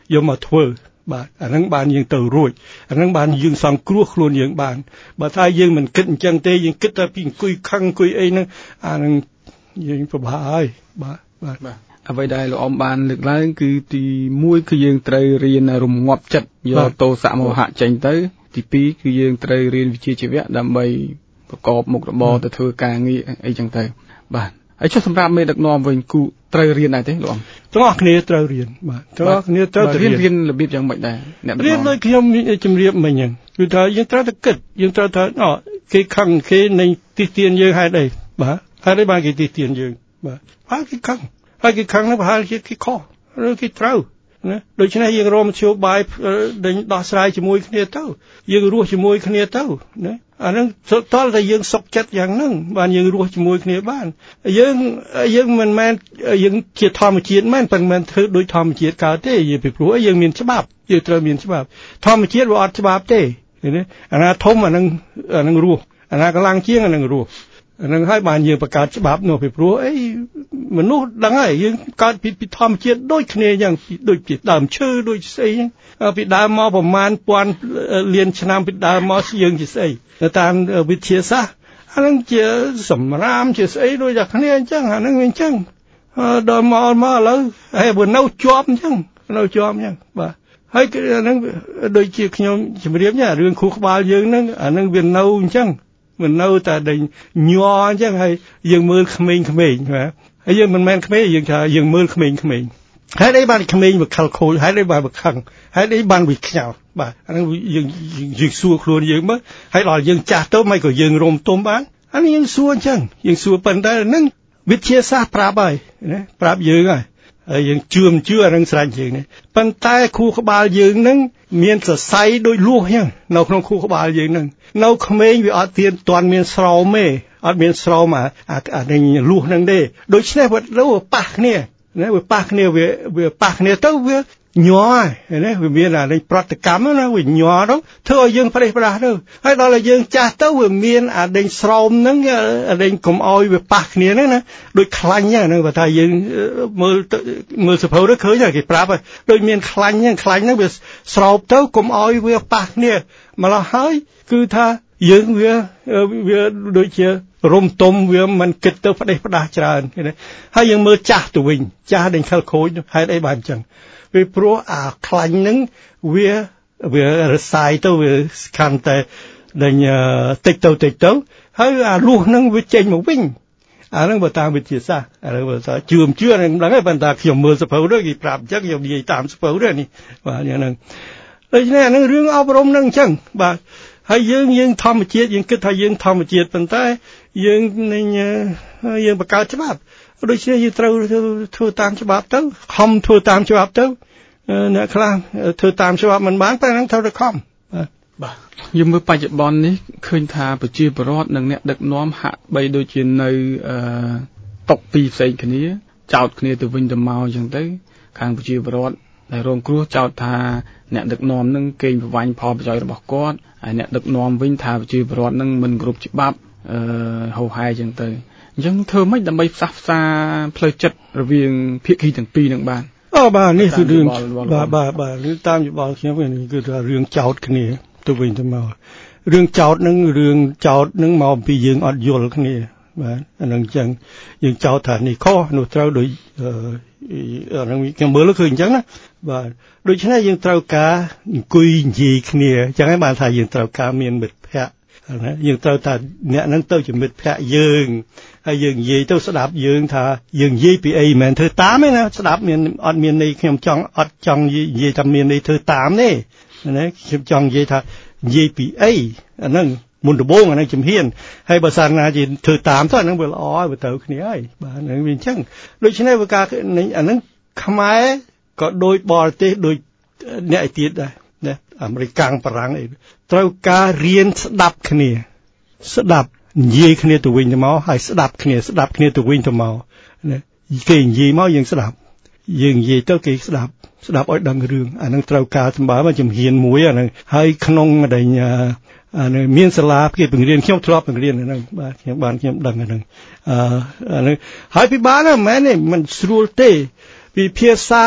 យកមកធ្វើបាទអាហ្នឹងបានយើងទៅរួចអាហ្នឹងបានយើងសង្គ្រោះខ្លួនយើងបានបើថាយើងមិនគិតអញ្ចឹងទេយើងគិតតែពីអង្គុយខឹងអង្គុយអីហ្នឹងអាហ្នឹងយើងពិបាកហើយបាទបាទអ្វីដែលលោកអមបានលើកឡើងគឺទីមួយគឺយើងត្រូវរៀនរងាប់ចិត្តយកទោសៈមោហៈចេញទៅទីពីរគឺយើងត្រូវរៀនវិជ្ជាជីវៈដើម្បីប្រកបមុខរបរទៅធ្វើការងារអីចឹងទៅបាទហើយចុះសម្រាប់មេដឹកនាំវិញគូត្រូវរៀនដែរទេលោកអមទាំងអស់គ្នាត្រូវរៀនបាទទាំងអស់គ្នាត្រូវរៀនរៀនរបៀបយ៉ាងម៉េចដែរអ្នករៀនដូចខ្ញុំជម្រាបមិញហ្នឹងគឺថាយើងត្រូវតែគិតយើងត្រូវថាអូគេខឹងគេនឹងទីទានយើងហេតុអីបាទហេតុអីបានគេទីទានយើងបាទហើយគេខឹងហើយគេខឹងហ្នឹងប្រហែលជាគេខុសឬគេត្រូវណាដូច្នេះយើងរមជ្ជបាយដេញដោះស្រាយជាមួយគ្នាទៅយើងរស់ជាមួយគ្នាទៅណាអាហ្នឹងតើតែយើងសុខចិត្តយ៉ាងហ្នឹងបានយើងរស់ជាមួយគ្នាបានយើងយើងមិនមែនយើងជាធម្មជាតិមែនប៉ុន្តែមិនធ្វើដូចធម្មជាតិកើតទេយើងពីព្រោះយើងមានច្បាប់យើងត្រូវមានច្បាប់ធម្មជាតិវាអត់ច្បាប់ទេណាអាណាធំអាហ្នឹងអាហ្នឹងរស់អាណាកម្លាំងជាងអាហ្នឹងរស់អានឹងហើយបានយើងបង្កើតច្បាប់នោះពីព្រោះអីមនុស្សដឹងហើយយើងកើតពីពីធម្មជាតិដូចគ្នាយ៉ាងដូចពីដើមឈើដូចស្អីហ្នឹងពីដើមមកប្រមាណពាន់លានឆ្នាំពីដើមមកយើងជាស្អីតាមវិទ្យាសាស្ត្រអានឹងជាសម្រាមជាស្អីដូចតែគ្នាអញ្ចឹងអានឹងវាអញ្ចឹងដល់មកមកឥឡូវហើយបើនៅជាប់អញ្ចឹងនៅជាប់អញ្ចឹងបាទហើយអានឹងដូចជាខ្ញុំជម្រាបញ៉ារឿងខួរក្បាលយើងហ្នឹងអានឹងវានៅអញ្ចឹងមិននៅតែដេញញ័រអញ្ចឹងហើយយើងមើលក្មេងៗបាទហើយយើងមិនមែនក្មេងយើងថាយើងមើលក្មេងៗហើយអីបានក្មេងវាខលខូចហើយអីបានវាខឹងហើយអីបានវាខ្ញោចបាទអានេះយើងយើងសួរខ្លួនយើងមើលហើយដល់យើងចាស់ទៅមិនក៏យើងរំទុំបានអានេះយើងសួរអញ្ចឹងយើងសួរប៉ុន្តែហ្នឹងវិទ្យាសាស្ត្រប្រាប់ហើយណាប្រាប់យើងហើយហើយយើងជឿមិនជឿអានឹងស្រេចយើងនេះប៉ុន្តែខួរក្បាលយើងហ្នឹងមានសរសៃដូចលួសអញ្ចឹងនៅក្នុងខួរក្បាលយើងហ្នឹងនៅក្មេងវាអត់ទៀនតាន់មានស្រោមទេអត់មានស្រោមអាអានេះលួសហ្នឹងទេដូច្នេះវាទៅប៉ះគ្នាណាវាប៉ះគ្នាវាវាប៉ះគ្នាទៅវាញ័រណាវាមានអានេះប្រតិកម្មណាវាញ័រទៅធ្វើឲ្យយើងប្រេះប្រាស់ទៅហើយដល់ឲ្យយើងចាស់ទៅវាមានអាដេញស្រោមហ្នឹងអាដេញកុំឲ្យវាប៉ះគ្នាហ្នឹងណាដូចខ្លាញ់ហ្នឹងបើថាយើងមើលមើលសភៅទៅឃើញគេប្រាប់ហើយដូចមានខ្លាញ់ហ្នឹងខ្លាញ់ហ្នឹងវាស្រោបទៅកុំឲ្យវាប៉ះគ្នាម្ល៉េះហើយគឺថាយើងវាវាដូចជារំទុំវាមិនគិតទៅផ្ដេសផ្ដាស់ច្រើនហើយយើងមើលចាស់ទៅវិញចាស់ដេញខលខូចហេតុអីបានអញ្ចឹងពីព្រោះអាខ្លាញ់ហ្នឹងវាវារសាយទៅវាកាន់តែដេញតិចទៅតិចទៅហើយអាលួសហ្នឹងវាចេញមកវិញអាហ្នឹងបើតាមវិទ្យាសាស្ត្រអាហ្នឹងបើថាជឿមជឿហ្នឹងដឹងហើយប៉ុន្តែខ្ញុំមើលសភៅទៅគេប្រាប់អញ្ចឹងខ្ញុំនិយាយតាមសភៅទៅនេះបាទយ៉ាងហ្នឹងដូច្នេះអាហ្នឹងរឿងអប់រំហ្នឹងអញ្ចឹងបាទហើយយើងយើងធម្មជាតិយើងគិតថាយើងធម្មជាតិប៉ុន្តែយើងនឹងយើងបង្កើតច្បាប់ដូច្នេះយើងត្រូវធ្វើតាមច្បាប់ទៅខំធ្វើតាមច្បាប់ទៅអ្នកខ្លះធ្វើតាមច្បាប់មិនបានតែនឹងត្រូវតែខំបាទបាទយើងមើលបច្ចុប្បន្ននេះឃើញថាប្រជាពលរដ្ឋនិងអ្នកដឹកនាំហាក់បីដូចជានៅអឺຕົកពីផ្សេងគ្នាចោទគ្នាទៅវិញទៅមកអញ្ចឹងទៅខាងប្រជាពលរដ្ឋដែលរងគ្រោះចោទថាអ្នកដឹកនាំនឹងកេងប្រវ័ញ្ចផលប្រយោជន៍របស់គាត់ហើយអ្នកដឹកនាំវិញថាប្រជាពលរដ្ឋនឹងមិនគ្រប់ច្បាប់អឺហោហែអញ្ចឹងទៅអញ្ចឹងធ្វើម៉េចដើម្បីផ្សះផ្សាផ្លូវចិត្តរវាងភាគីទាំងពីរនឹងបានអូបាទនេះគឺរឿងបាទបាទបាទរឿងតាមយោបល់ខ្ញុំវិញគឺថារឿងចោទគ្នាទៅវិញទៅមករឿងចោទនឹងរឿងចោទនឹងមកអំពីយើងអត់យល់គ្នាបាទអានឹងអញ្ចឹងយើងចោទថានេះខុសនោះត្រូវដោយអានឹងខ្ញុំមើលឃើញអញ្ចឹងណាបាទដូច្នេះយើងត្រូវការអង្គុយនិយាយគ្នាអញ្ចឹងហើយបានថាយើងត្រូវការមានមិត្តភក្តិណាយើងត្រូវថាអ្នកហ្នឹងទៅជាមិត្តភក្តិយើងហើយយើងនិយាយទៅស្ដាប់យើងថាយើងនិយាយពីអីមិនមែនធ្វើតាមទេណាស្ដាប់មានអត់មានន័យខ្ញុំចង់អត់ចង់និយាយថាមានន័យធ្វើតាមទេណាខ្ញុំចង់និយាយថានិយាយពីអីអាហ្នឹងមុនដំបូងអាហ្នឹងជំហានហើយបើសិនណាជាធ្វើតាមទៅអាហ្នឹងវាល្អហើយវាទៅគ្នាហើយបាទហ្នឹងវាអញ្ចឹងដូច្នេះវាការអាហ្នឹងខ្មែរក៏ដូចបរទេសដូចអ្នកឯទៀតដែរណាអាមេរិកកាំងបារាំងអីត្រូវការរៀនស្ដាប់គ្នាស្ដាប់និយាយគ្នាទៅវិញទៅមកហើយស្ដាប់គ្នាស្ដាប់គ្នាទៅវិញទៅមកណាគេនិយាយមកយើងស្ដាប់យើងនិយាយទៅគេស្ដាប់ស្ដាប់ឲ្យដឹងរឿងអានឹងត្រូវការសម្បើមកជំហានមួយអានឹងហើយក្នុងដែលអានឹងមានសាលាគេបង្រៀនខ្ញុំធ្លាប់បង្រៀនអានឹងបាទខ្ញុំបានខ្ញុំដឹងអានឹងអឺអានឹងហើយពិបាកណាស់មែនទេមិនស្រួលទេពីភាសា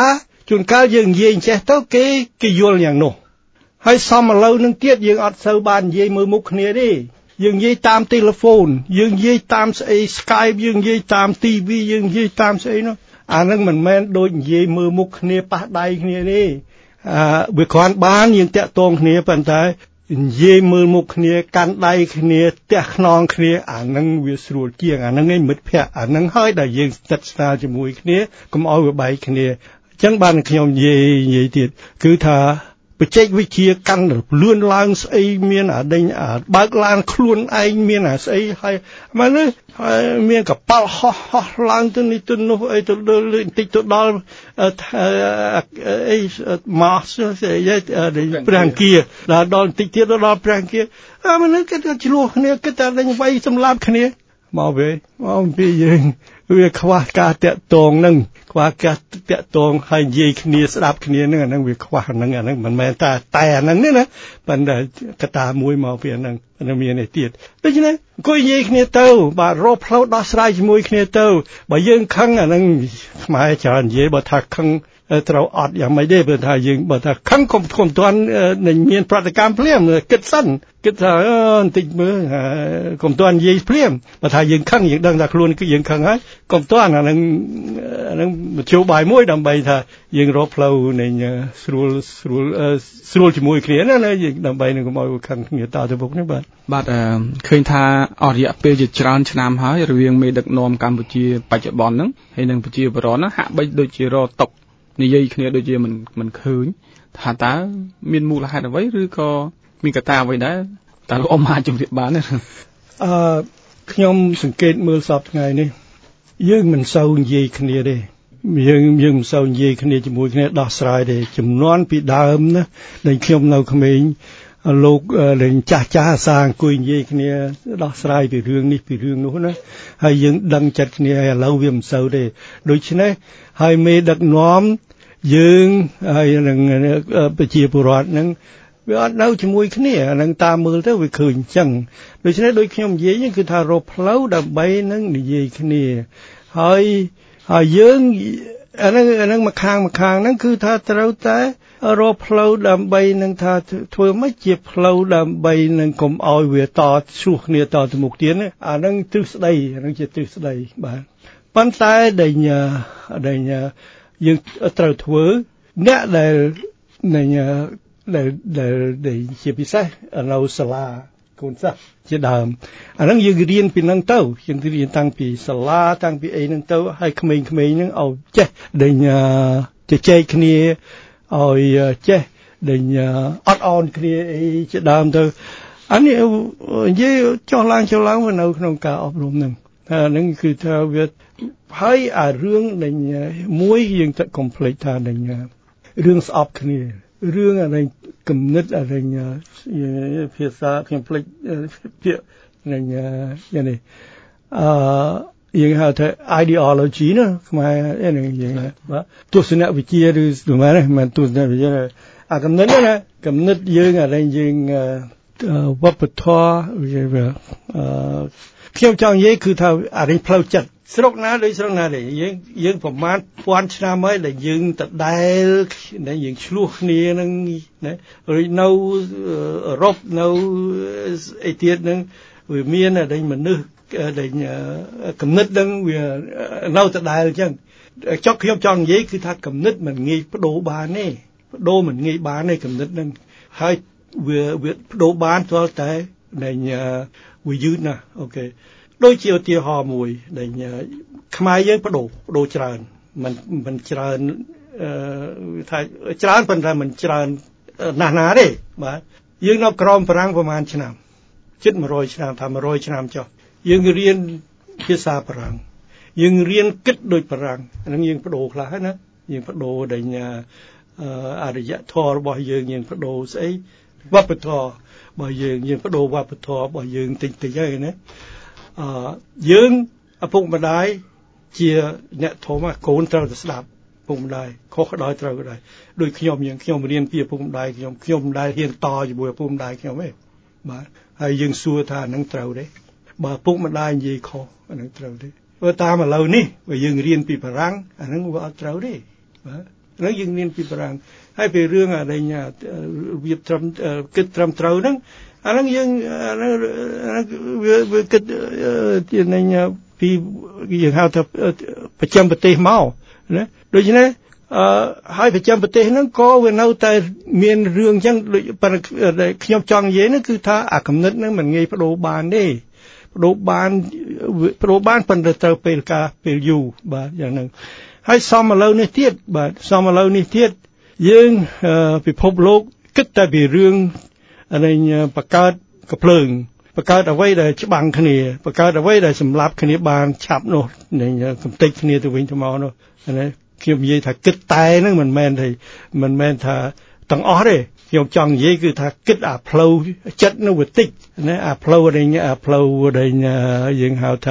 ជួនកាលយើងនិយាយចេះទៅគេគេយល់យ៉ាងនោះហើយសមឥឡូវនឹងទៀតយើងអត់សូវបាននិយាយមើលមុខគ្នាទេយើងនិយាយតាមទូរស័ព្ទយើងនិយាយតាមស្អី Skype យើងនិយាយតាម ទី វី យើងនិយាយតាមស្អីនោះអានឹងមិនមែនដូចនិយាយមើលមុខគ្នាប៉ះដៃគ្នាទេអឺវាគ្រាន់បានយើងតាក់ទងគ្នាប៉ុន្តែនិយាយមើលមុខគ្នាកាន់ដៃគ្នាទះខ្នងគ្នាអានឹងវាស្រួលជាងអានឹងឯងមិត្តភក្តិអានឹងហើយដែលយើងស្និទ្ធស្នាលជាមួយគ្នាកុំឲ្យវាបែកគ្នាអញ្ចឹងបានខ្ញុំនិយាយនិយាយទៀតគឺថាបច្ចេកវិទ្យាកាន់លឿនឡើងស្អីមានអាដេញអាបើកឡានខ្លួនឯងមានអាស្អីហើយមកនេះមានកប៉ាល់ហោះហោះឡើងទៅនេះទៅនោះអីទៅលើបន្តិចទៅដល់អីម៉ាសស្អីព្រះអង្គាដល់ដល់បន្តិចទៀតដល់ព្រះអង្គាអាមកនេះគេឆ្លោះគ្នាគេតែដេញវាយសម្លាប់គ្នាមកវិញមកពីយើងវាខ្វះការតាក់ទងនឹងខ្វះការតាក់ទងហើយនិយាយគ្នាស្ដាប់គ្នានឹងអានឹងវាខ្វះហ្នឹងអានឹងមិនមែនតែតែអាហ្នឹងទេណាប៉ុន្តែកត្តាមួយមកពីអាហ្នឹងនៅមាននេះទៀតដូច្នេះអង្គុយនិយាយគ្នាទៅបាទរកផ្លូវដោះស្រាយជាមួយគ្នាទៅបើយើងខឹងអាហ្នឹងខ្មែរច្រើននិយាយបើថាខឹងត្រូវអត់យ៉ាងម៉េចទេព្រោះថាយើងបើថាខឹងកុំកុំទាន់នឹងមានប្រតិកម្មភ្លាមគិតសិនគិតថាបន្តិចមើលកុំទាន់និយាយភ្លាមបើថាយើងខឹងយើងដឹងថាខ្លួនគឺយើងខឹងហើយកុំទាន់អានឹងអានឹងមធ្យោបាយមួយដើម្បីថាយើងរកផ្លូវនៃស្រួលស្រួលស្រួលជាមួយគ្នាណាយើងដើម្បីនឹងកុំឲ្យខឹងគ្នាតទៅមុខនេះបាទបាទឃើញថាអស់រយៈពេលជាច្រើនឆ្នាំហើយរវាងមេដឹកនាំកម្ពុជាបច្ចុប្បន្នហ្នឹងហើយនិងប្រជាពលរដ្ឋហ្នឹងហាក់បីដូចជារតុកនិយាយគ្នាដូចជាមិនមិនឃើញថាតើមានមូលហេតុអ្វីឬក៏មានកត្តាអ្វីដែរតើលោកអមអាចជម្រាបបានទេអឺខ្ញុំសង្កេតមើលសពថ្ងៃនេះយើងមិនសូវនិយាយគ្នាទេយើងយើងមិនសូវនិយាយគ្នាជាមួយគ្នាដោះស្រាយទេចំនួនពីដើមណាដែលខ្ញុំនៅក្មេងលោកលេងចាស់ចាស់សាអង្គុយនិយាយគ្នាដោះស្រាយពីរឿងនេះពីរឿងនោះណាហើយយើងដឹងចិត្តគ្នាឥឡូវវាមិនសូវទេដូច្នេះហើយមេដឹកនាំយើងហើយនឹងប្រជាពលរដ្ឋហ្នឹងវាអត់នៅជាមួយគ្នាហ្នឹងតាមមើលទៅវាឃើញអញ្ចឹងដូច្នេះដូចខ្ញុំនិយាយគឺថារកផ្លូវដើម្បីនឹងនិយាយគ្នាហើយហើយយើងអាហ្នឹងអាហ្នឹងមកខាងមកខាងហ្នឹងគឺថាត្រូវតែរកផ្លូវដើម្បីនឹងថាធ្វើម៉េចជាផ្លូវដើម្បីនឹងកុំឲ្យវាតឈ្លោះគ្នាតទៅមុខទៀតអាហ្នឹងទ្រឹស្ដីអាហ្នឹងជាទ្រឹស្ដីបាទប៉ុន្តែដែលដែលយើងត្រូវធ្វើអ្នកដែលដែលដែលដែលជាពិសេសនៅសាលាកូនសិស្សជាដើមអាហ្នឹងយើងរៀនពីហ្នឹងទៅយើងរៀនតាំងពីសាលាតាំងពីអីហ្នឹងទៅឲ្យក្មេងៗហ្នឹងឲ្យចេះដែលជជែកគ្នាឲ្យចេះដែលអត់អន់គ្នាអីជាដើមទៅអានេះនិយាយចុះឡើងចុះឡើងនៅក្នុងការអប់រំហ្នឹងអាហ្នឹងគឺថាវាហើយអារឿងដែលមួយយើងទៅកុំភ្លេចថាដែលរឿងស្អប់គ្នារឿងអានេះគំនិតអានេះភាសាខ្ញុំភ្លេចពាក្យនេះយ៉ាងនេះអឺយើងហៅថា ideology ណាខ្មែរហ្នឹងយើងបាទទស្សនវិជ្ជាឬស្មែនមិនទស្សនវិជ្ជាអាគំនិតណាគំនិតយើងអានេះយើងវប្បធម៌វាអឺខ្ញុំចង់និយាយគឺថាអានេះផ្លូវចិត្តស្រុកណាដូចស្រុកណាទេយើងយើងប្រមាណពាន់ឆ្នាំហើយដែលយើងដដែលដែលយើងឆ្លោះគ្នានឹងណាឬនៅអឺរ៉ុបនៅអីទៀតនឹងវាមានតែមនុស្សដែលគំនិតនឹងវានៅដដែលអញ្ចឹងចុះខ្ញុំចង់និយាយគឺថាគំនិតមិនងាយបដូរបានទេបដូរមិនងាយបានទេគំនិតនឹងហើយវាវាបដូរបានទាល់តែដែលវាយឺតណាស់អូខេដូចជាឧទាហរណ៍មួយដែលខ្មែរយើងបដូរបដូរច្រើនមិនមិនច្រើនអឺថាច្រើនប៉ុន្តែមិនច្រើនណាស់ណាទេបាទយើងនៅក្រោមបារាំងប្រហែលឆ្នាំជិត100ឆ្នាំថា100ឆ្នាំចុះយើងរៀនភាសាបារាំងយើងរៀនគិតដូចបារាំងអានឹងយើងបដូរខ្លះណាយើងបដូរដែលអរិយធម៌របស់យើងយើងបដូរស្អីវប្បធម៌របស់យើងយើងបដូរវប្បធម៌របស់យើងតិចតិចហើយណាអឺយើងឪពុកម្ដាយជាអ្នកធំកូនត្រូវតែស្ដាប់ឪពុកម្ដាយខុសក៏ដោយត្រូវក៏ដោយដូចខ្ញុំយើងខ្ញុំរៀនពីឪពុកម្ដាយខ្ញុំខ្ញុំមិនដែលហ៊ានតជាមួយឪពុកម្ដាយខ្ញុំទេបាទហើយយើងសួរថានឹងត្រូវទេបើឪពុកម្ដាយនិយាយខុសអានឹងត្រូវទេបើតាមឥឡូវនេះបើយើងរៀនពីបារាំងអានឹងវាអត់ត្រូវទេបាទហ្នឹងយើងមានពីបារាំងហើយពីរឿងអីណាវាត្រឹមគិតត្រឹមត្រូវហ្នឹងអាហ្នឹងយើងវាវាគិតជានឹងពីយើងហៅថាប្រចាំប្រទេសមកណាដូច្នេះអឺហើយប្រចាំប្រទេសហ្នឹងក៏វានៅតែមានរឿងអញ្ចឹងដូចខ្ញុំចង់និយាយហ្នឹងគឺថាអាគំនិតហ្នឹងមិនងាយបដូរបានទេបដូរបានបដូរបានប៉ុន្តែត្រូវពេលការពេលយូរបាទយ៉ាងហ្នឹងហើយសមឥឡូវនេះទៀតបាទសមឥឡូវនេះទៀតយើងពិភពលោកគិតតែពីរឿងនៃបង្កើតកំភ្លើងបង្កើតអ្វីដែលច្បាំងគ្នាបង្កើតអ្វីដែលសម្លាប់គ្នាបានឆាប់នោះនៃកំទេចគ្នាទៅវិញទៅមកនោះណាខ្ញុំនិយាយថាគិតតែហ្នឹងមិនមែនថាមិនមែនថាទាំងអស់ទេខ្ញុំចង់និយាយគឺថាគិតអាផ្លូវចិត្តនោះវាតិចណាអាផ្លូវដែលអាផ្លូវដែលយើងហៅថា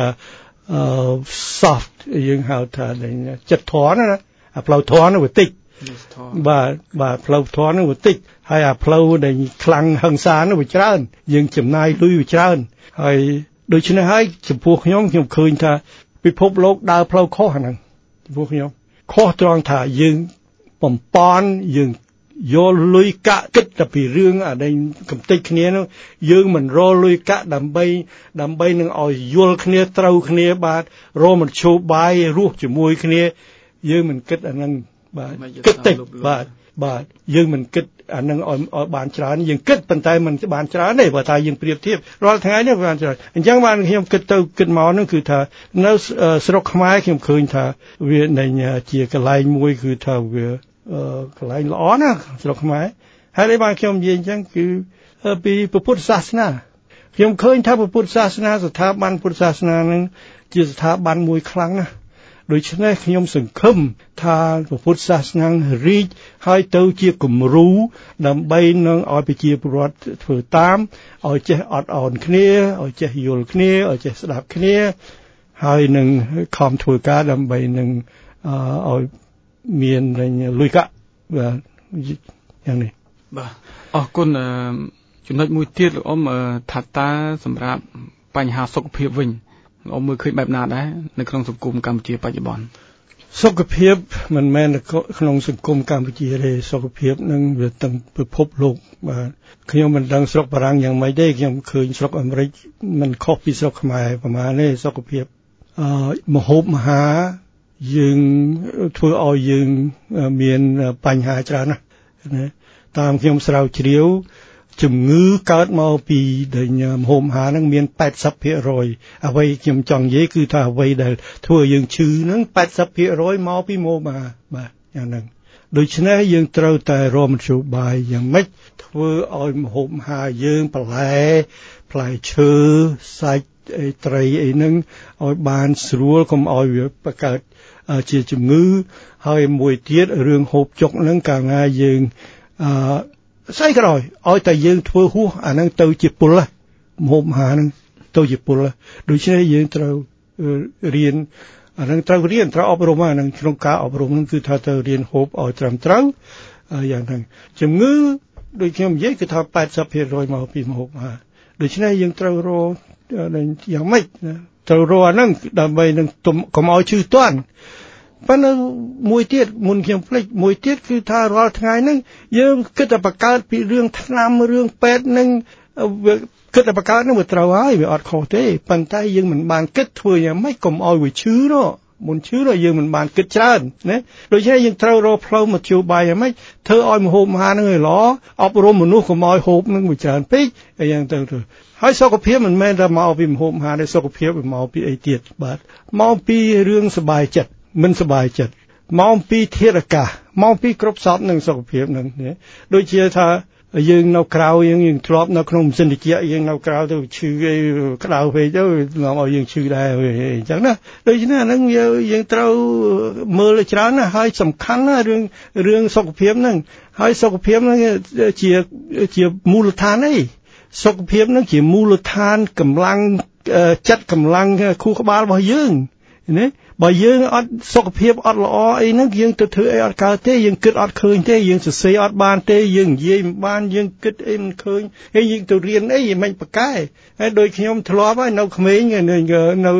soft យើងហៅថាចិត្តធន់ណាអាផ្លូវធន់នោះវាតិចបាទបាទផ្លូវធន់នោះវាតិចហើយអាផ្លូវដែលខ្លាំងហិង្សានោះវាច្រើនយើងចំណាយលុយវាច្រើនហើយដូច្នេះហើយចំពោះខ្ញុំខ្ញុំឃើញថាពិភពលោកដើរផ្លូវខុសហ្នឹងចំពោះខ្ញុំខុសត្រង់ថាយើងបំពន់យើងយកលុយកាក់គិតតែពីរឿងអាដែលកំទេចគ្នានោះយើងមិនរលុយកាក់ដើម្បីដើម្បីនឹងឲ្យយល់គ្នាត្រូវគ្នាបាទរមជ្ឈបាយរស់ជាមួយគ្នាយើងមិនគិតអាហ្នឹងបាទគិតតិចបាទបាទយើងមិនគិតអានឹងឲ្យឲ្យបានច្រើនយើងគិតប៉ុន្តែមិនបានច្រើនទេបើថាយើងប្រៀបធៀបរាល់ថ្ងៃនេះបានច្រើនអញ្ចឹងបានខ្ញុំគិតទៅគិតមកនោះគឺថានៅស្រុកខ្មែរខ្ញុំឃើញថាវានឹងជាកន្លែងមួយគឺថាវាកន្លែងល្អណាស់ស្រុកខ្មែរហើយបានខ្ញុំនិយាយអញ្ចឹងគឺពីពុទ្ធសាសនាខ្ញុំឃើញថាពុទ្ធសាសនាស្ថាប័នពុទ្ធសាសនានឹងជាស្ថាប័នមួយខ្លាំងណាស់ដូច្នេះខ្ញុំសង្ឃឹមថាពុទ្ធសាសនារីកហើយទៅជាគំរូដើម្បីនឹងឲ្យប្រជាពលរដ្ឋធ្វើតាមឲ្យចេះអត់ឱនគ្នាឲ្យចេះយល់គ្នាឲ្យចេះស្ដាប់គ្នាហើយនឹងខំធ្វើការដើម្បីនឹងឲ្យមានលុយកាក់យ៉ាងនេះបាទអរគុណចំណុចមួយទៀតលោកអ៊ំថាតាសម្រាប់បញ្ហាសុខភាពវិញអ៊ំមើលឃើញបែបណាដែរនៅក្នុងសង្គមកម្ពុជាបច្ចុប្បន្នសុខភាពមិនមែនក្នុងសង្គមកម្ពុជាទេសុខភាពនឹងវាទាំងពិភពលោកបាទខ្ញុំមិនដឹងស្រុកបារាំងយ៉ាងម៉េចទេខ្ញុំឃើញស្រុកអាមេរិកមិនខុសពីស្រុកខ្មែរប្រហែលទេសុខភាពអឺមហូបអាហារយើងធ្វើឲ្យយើងមានបញ្ហាច្រើនណាស់ណាតាមខ្ញុំស្រាវជ្រាវជំងឺកើតមកពីដែលមហូបអាហារហ្នឹងមាន แปดสิบភាគរយ អ្វីខ្ញុំចង់និយាយគឺថាអ្វីដែលធ្វើយើងឈឺហ្នឹង แปดสิบភាគរយ មកពីមហូបអាហារបាទយ៉ាងហ្នឹងដូច្នេះយើងត្រូវតែរមជ្ឈបាយយ៉ាងម៉េចធ្វើឲ្យមហូបអាហារយើងបន្លែផ្លែឈើសាច់អីត្រីអីហ្នឹងឲ្យបានស្រួលកុំឲ្យវាបង្កើតជាជំងឺហើយមួយទៀតរឿងហូបចុកហ្នឹងកាលណាយើងអឺស្អីក៏ដោយឲ្យតែយើងធ្វើហួសអាហ្នឹងទៅជាពុលមហូបអាហារហ្នឹងទៅជាពុលដូច្នេះយើងត្រូវរៀនអាហ្នឹងត្រូវរៀនត្រូវអប់រំអាហ្នឹងក្នុងការអប់រំហ្នឹងគឺថាទៅរៀនហូបឲ្យត្រឹមត្រូវយ៉ាងហ្នឹងជំងឺដូចខ្ញុំនិយាយគឺថា แปดสิบភាគរយ មកពីមហូបអាហារដូច្នេះយើងត្រូវរកយ៉ាងម៉េចត្រូវរកអាហ្នឹងដើម្បីនឹងកុំឲ្យឈឺទាន់ប៉ុន្តែមួយទៀតមុនខ្ញុំភ្លេចមួយទៀតគឺថារាល់ថ្ងៃហ្នឹងយើងគិតតែបង្កើតពីរឿងថ្នាំរឿងពេទ្យហ្នឹងគិតតែបង្កើតហ្នឹងវាត្រូវហើយវាអត់ខុសទេប៉ុន្តែយើងមិនបានគិតធ្វើយ៉ាងម៉េចកុំឲ្យវាឈឺនោះមុនឈឺនោះយើងមិនបានគិតច្រើនណាដូច្នេះយើងត្រូវរកផ្លូវមធ្យោបាយយ៉ាងម៉េចធ្វើឲ្យម្ហូបអាហារហ្នឹងឲ្យល្អអប់រំមនុស្សកុំឲ្យហូបហ្នឹងវាច្រើនពេកអីយ៉ាងទៅទៅហើយសុខភាពមិនមែនតែមកពីម្ហូបអាហារទេសុខភាពវាមកពីអីទៀតបាទមកពីរឿងសុបាយចិត្តមិនសុបាយចិត្តមកពីធាតុអាកាសមកពីគ្រប់សពនឹងសុខភាពនឹងដូចជាថាយើងនៅក្រៅយើងយើងធ្លាប់នៅក្នុងម៉ាស៊ីនត្រជាក់យើងនៅក្រៅទៅឈឺអីក្តៅពេកទៅនាំឲ្យយើងឈឺដែរអញ្ចឹងណាដូច្នេះហ្នឹងយើងត្រូវមើលច្រើនណាស់ហើយសំខាន់ណាស់រឿងរឿងសុខភាពហ្នឹងហើយសុខភាពហ្នឹងជាជាមូលដ្ឋានអីសុខភាពហ្នឹងជាមូលដ្ឋានកម្លាំងចិត្តកម្លាំងខួរក្បាលរបស់យើងណាបើយើងអត់សុខភាពអត់ល្អអីហ្នឹងយើងទៅធ្វើអីអត់កើតទេយើងគិតអត់ឃើញទេយើងសរសេរអត់បានទេយើងនិយាយមិនបានយើងគិតអីមិនឃើញហើយយើងទៅរៀនអីមិនប្រកែហើយដូចខ្ញុំធ្លាប់ហើយនៅក្មេងនៅ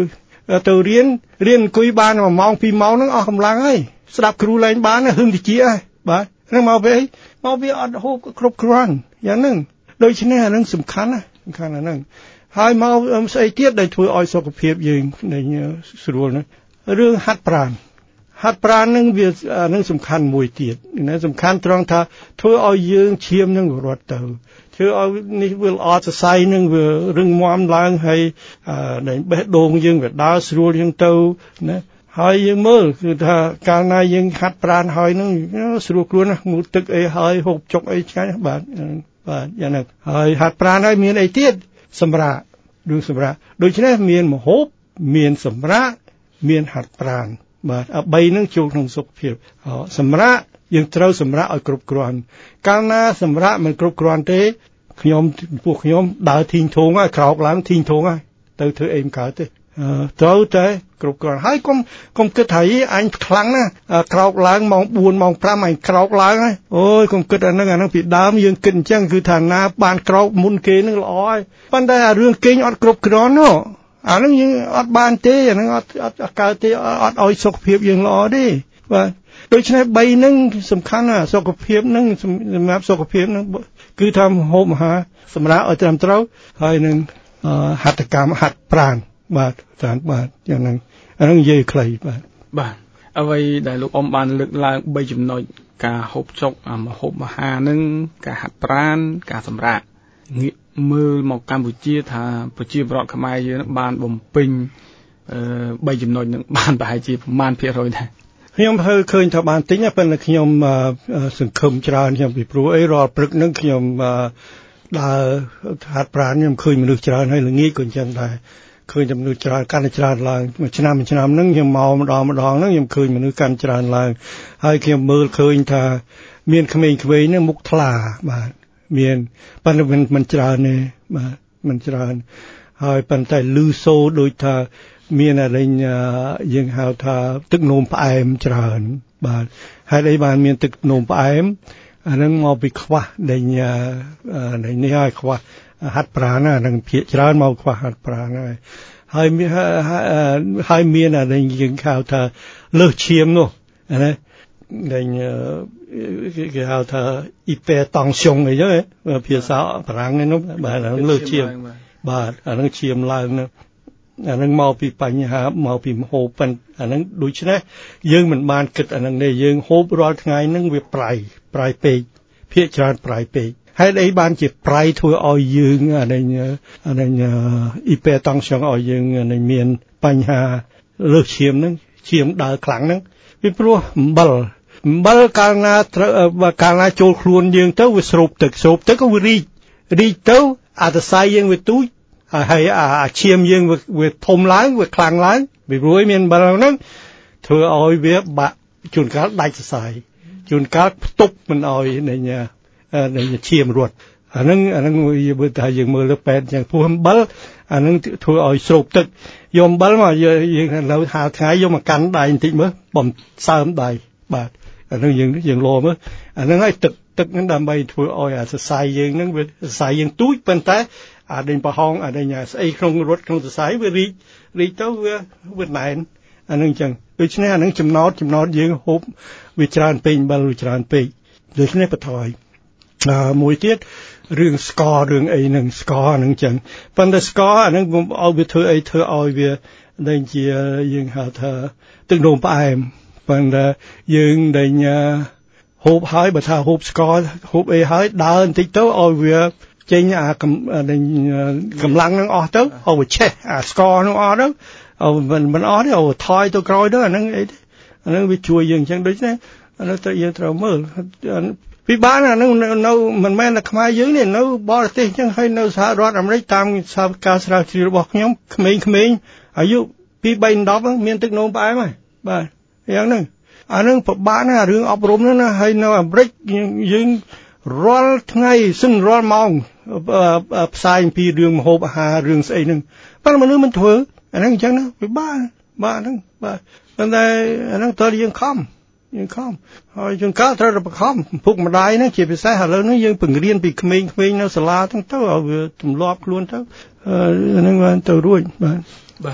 ទៅរៀនរៀនអង្គុយបានមួយម៉ោងពីរម៉ោងហ្នឹងអស់កម្លាំងហើយស្ដាប់គ្រូលេងបានហឹងតិចហើយបាទហ្នឹងមកពីមកពីអត់ហូបគ្រប់គ្រាន់យ៉ាងហ្នឹងដូច្នេះអាហ្នឹងសំខាន់ណាសំខាន់អាហ្នឹងហើយមកស្អីទៀតដែលធ្វើឲ្យសុខភាពយើងស្រួលហ្នឹងរឿងហាត់ប្រាណហាត់ប្រាណហ្នឹងវានឹងសំខាន់មួយទៀតណាសំខាន់ត្រង់ថាធ្វើឲ្យយើងឈាមនឹងរត់ទៅធ្វើឲ្យនេះវាល្អសរសៃនឹងវារឹងមាំឡើងហើយនៃបេះដូងយើងវាដើរស្រួលយើងទៅណាហើយយើងមើលគឺថាកាលណាយើងហាត់ប្រាណហើយនឹងស្រួលខ្លួនណាងូតទឹកអីហើយហូបចុកអីឆ្ងាញ់បាទបាទយ៉ាងហ្នឹងហើយហាត់ប្រាណហើយមានអីទៀតសម្រាប់រឿងសម្រាប់ដូច្នេះមានម្ហូបមានសម្រាប់មានហាត់ប្រាណបាទអាបីនឹងចូលក្នុងសុខភាពសម្រាប់យើងត្រូវសម្រាប់ឲ្យគ្រប់គ្រាន់កាលណាសម្រាប់មិនគ្រប់គ្រាន់ទេខ្ញុំពួកខ្ញុំដើរធីងធងហើយក្រោកឡើងធីងធងហើយទៅធ្វើអីមិនកើតទេត្រូវតែគ្រប់គ្រាន់ហើយកុំកុំគិតថាអញខ្លាំងណាក្រោកឡើងម៉ោងបួនម៉ោងប្រាំអញក្រោកឡើងហើយអូយកុំគិតអាហ្នឹងអាហ្នឹងពីដើមយើងគិតអញ្ចឹងគឺថាណាបានក្រោកមុនគេនឹងល្អហើយប៉ុន្តែអារឿងគេងអត់គ្រប់គ្រាន់នោះអាហ្នឹងយើងអត់បានទេអាហ្នឹងអត់អត់កើតទេអត់ឲ្យសុខភាពយើងល្អទេបាទដូច្នេះបីហ្នឹងសំខាន់ណាសុខភាពហ្នឹងសម្រាប់សុខភាពហ្នឹងគឺថាហូបអាហារសម្រាប់ឲ្យត្រឹមត្រូវហើយនឹងហាត់កម្មហាត់ប្រាណបាទតាមបាទយ៉ាងហ្នឹងអាហ្នឹងនិយាយខ្លីបាទបាទអ្វីដែលលោកអ៊ំបានលើកឡើងបីចំណុចការហូបចុកអាហូបអាហារហ្នឹងការហាត់ប្រាណការសម្រាកងាកមើលមកកម្ពុជាថាប្រជាពលរដ្ឋខ្មែរយើងបានបំពេញអឺបីចំណុចហ្នឹងបានប្រហែលជាប្រមាណភាគរយដែរខ្ញុំហៅឃើញថាបានទិញប៉ុន្តែខ្ញុំសង្ឃឹមច្រើនខ្ញុំពីព្រោះអីរាល់ព្រឹកហ្នឹងខ្ញុំដើរហាត់ប្រាណខ្ញុំឃើញមនុស្សច្រើនហើយល្ងាចក៏អញ្ចឹងដែរឃើញមនុស្សច្រើនកាន់តែច្រើនឡើងមួយឆ្នាំមួយឆ្នាំហ្នឹងខ្ញុំមកម្ដងម្ដងហ្នឹងខ្ញុំឃើញមនុស្សកាន់ច្រើនឡើងហើយខ្ញុំមើលឃើញថាមានក្មេងៗហ្នឹងមុខថ្លាបាទមានប៉ុន្តែមិនមិនច្រើនទេបាទមិនច្រើនហើយប៉ុន្តែលឺសូរដូចថាមានអរិញយើងហៅថាទឹកនោមផ្អែមច្រើនបាទហើយអីបានមានទឹកនោមផ្អែមអាហ្នឹងមកពីខ្វះដែលដែលនេះហើយខ្វះហាត់ប្រាណអាហ្នឹងភាកច្រើនមកខ្វះហាត់ប្រាណហើយហើយហើយមានអរិញយើងហៅថាលើសឈាមនោះណាដែលគេហៅថាអ៊ីពែតង់ស្យុងអីចឹងភាសាបារាំងហ្នឹងបាទលើសឈាមបាទអាហ្នឹងឈាមឡើងណាអានឹងមកពីបញ្ហាមកពីហូបប៉ុន្តែអានឹងដូច្នេះយើងមិនបានគិតអានឹងទេយើងហូបរាល់ថ្ងៃនឹងវាប្រៃប្រៃពេកភាគច្រើនប្រៃពេកហើយអីបានជាប្រៃធ្វើឲ្យយើងអានេះអានេះអ៊ីពែតង់ស្យុងឲ្យយើងនឹងមានបញ្ហាលើសឈាមនឹងឈាមដើរខ្លាំងហ្នឹងពីព្រោះអំបិលអំបិលកាលណាត្រូវកាលណាចូលខ្លួនយើងទៅវាស្រូបទឹកស្រូបទឹកក៏វារីករីកទៅអាសរសៃយើងវាទូចហើយអាឈាមយើងវាធំឡើងវាខ្លាំងឡើងពីព្រោះមានអំបិលហ្នឹងធ្វើឲ្យវាបាក់ជួនកាលដាច់សរសៃជួនកាលផ្ទុកមិនឲ្យនៃនៃឈាមរត់អាហ្នឹងអាហ្នឹងយើងថាយើងមើលទៅពេទ្យយ៉ាងពោះអំបិលអាហ្នឹងធ្វើឲ្យស្រូបទឹកយកអំបិលមកយើងនៅហាលថ្ងៃយកមកកាន់ដៃបន្តិចមើលបំសើមដៃបាទអាហ្នឹងយើងយើងលោមើលអាហ្នឹងឲ្យទឹកទឹកហ្នឹងដើម្បីធ្វើឲ្យអាសរសៃយើងហ្នឹងវាសរសៃយើងទូចប៉ុន្តែអាដេញប្រហោងអាដេញស្អីក្នុងរត់ក្នុងសរសៃវារីករីកទៅវាវាណែនអាហ្នឹងអញ្ចឹងដូច្នេះអាហ្នឹងចំណោតចំណោតយើងហូបវាច្រើនពេកអំបិលវាច្រើនពេកដូច្នេះបថយមួយទៀតរឿងស្កររឿងអីហ្នឹងស្ករហ្នឹងអញ្ចឹងប៉ុន្តែស្ករអាហ្នឹងឲ្យវាធ្វើអីធ្វើឲ្យវាដែលជាយើងហៅថាទឹកនោមផ្អែមប៉ុន្តែយើងដែលហូបហើយបើថាហូបស្ករហូបអីហើយដើរបន្តិចទៅឲ្យវាចេញអាកម្លាំងហ្នឹងអស់ទៅឲ្យវាឆេះអាស្ករហ្នឹងអស់ទៅមិនមិនអស់ទេឲ្យថយទៅក្រោយទៅអាហ្នឹងអីអាហ្នឹងវាជួយយើងអញ្ចឹងដូច្នេះអានោះទៅយើងត្រូវមើលពីបានអាហ្នឹងនៅមិនមែនតែខ្មែរយើងទេនៅបរទេសអញ្ចឹងហើយនៅសហរដ្ឋអាមេរិកតាមការស្រាវជ្រាវរបស់ខ្ញុំក្មេងៗអាយុពីបីដប់មានទឹកនោមផ្អែមហើយបាទយ៉ាងហ្នឹងអាហ្នឹងពិបាកណាស់រឿងអប់រំហ្នឹងណាហើយនៅអាមេរិកយើងរាល់ថ្ងៃសិនរាល់ម៉ោងផ្សាយអំពីរឿងម្ហូបអាហាររឿងស្អីហ្នឹងប៉ុន្តែមនុស្សមិនធ្វើអាហ្នឹងអញ្ចឹងណាពិបាកបាទហ្នឹងបាទប៉ុន្តែអាហ្នឹងត្រូវយើងខំយើងខំហើយជួនកាលត្រូវតែបង្ខំពុកម្ដាយហ្នឹងជាពិសេសឥឡូវនេះយើងបង្រៀនពីក្មេងៗនៅសាលាទាំងទៅឲ្យវាទម្លាប់ខ្លួនទៅអាហ្នឹងបានទៅរួចបាទបាទ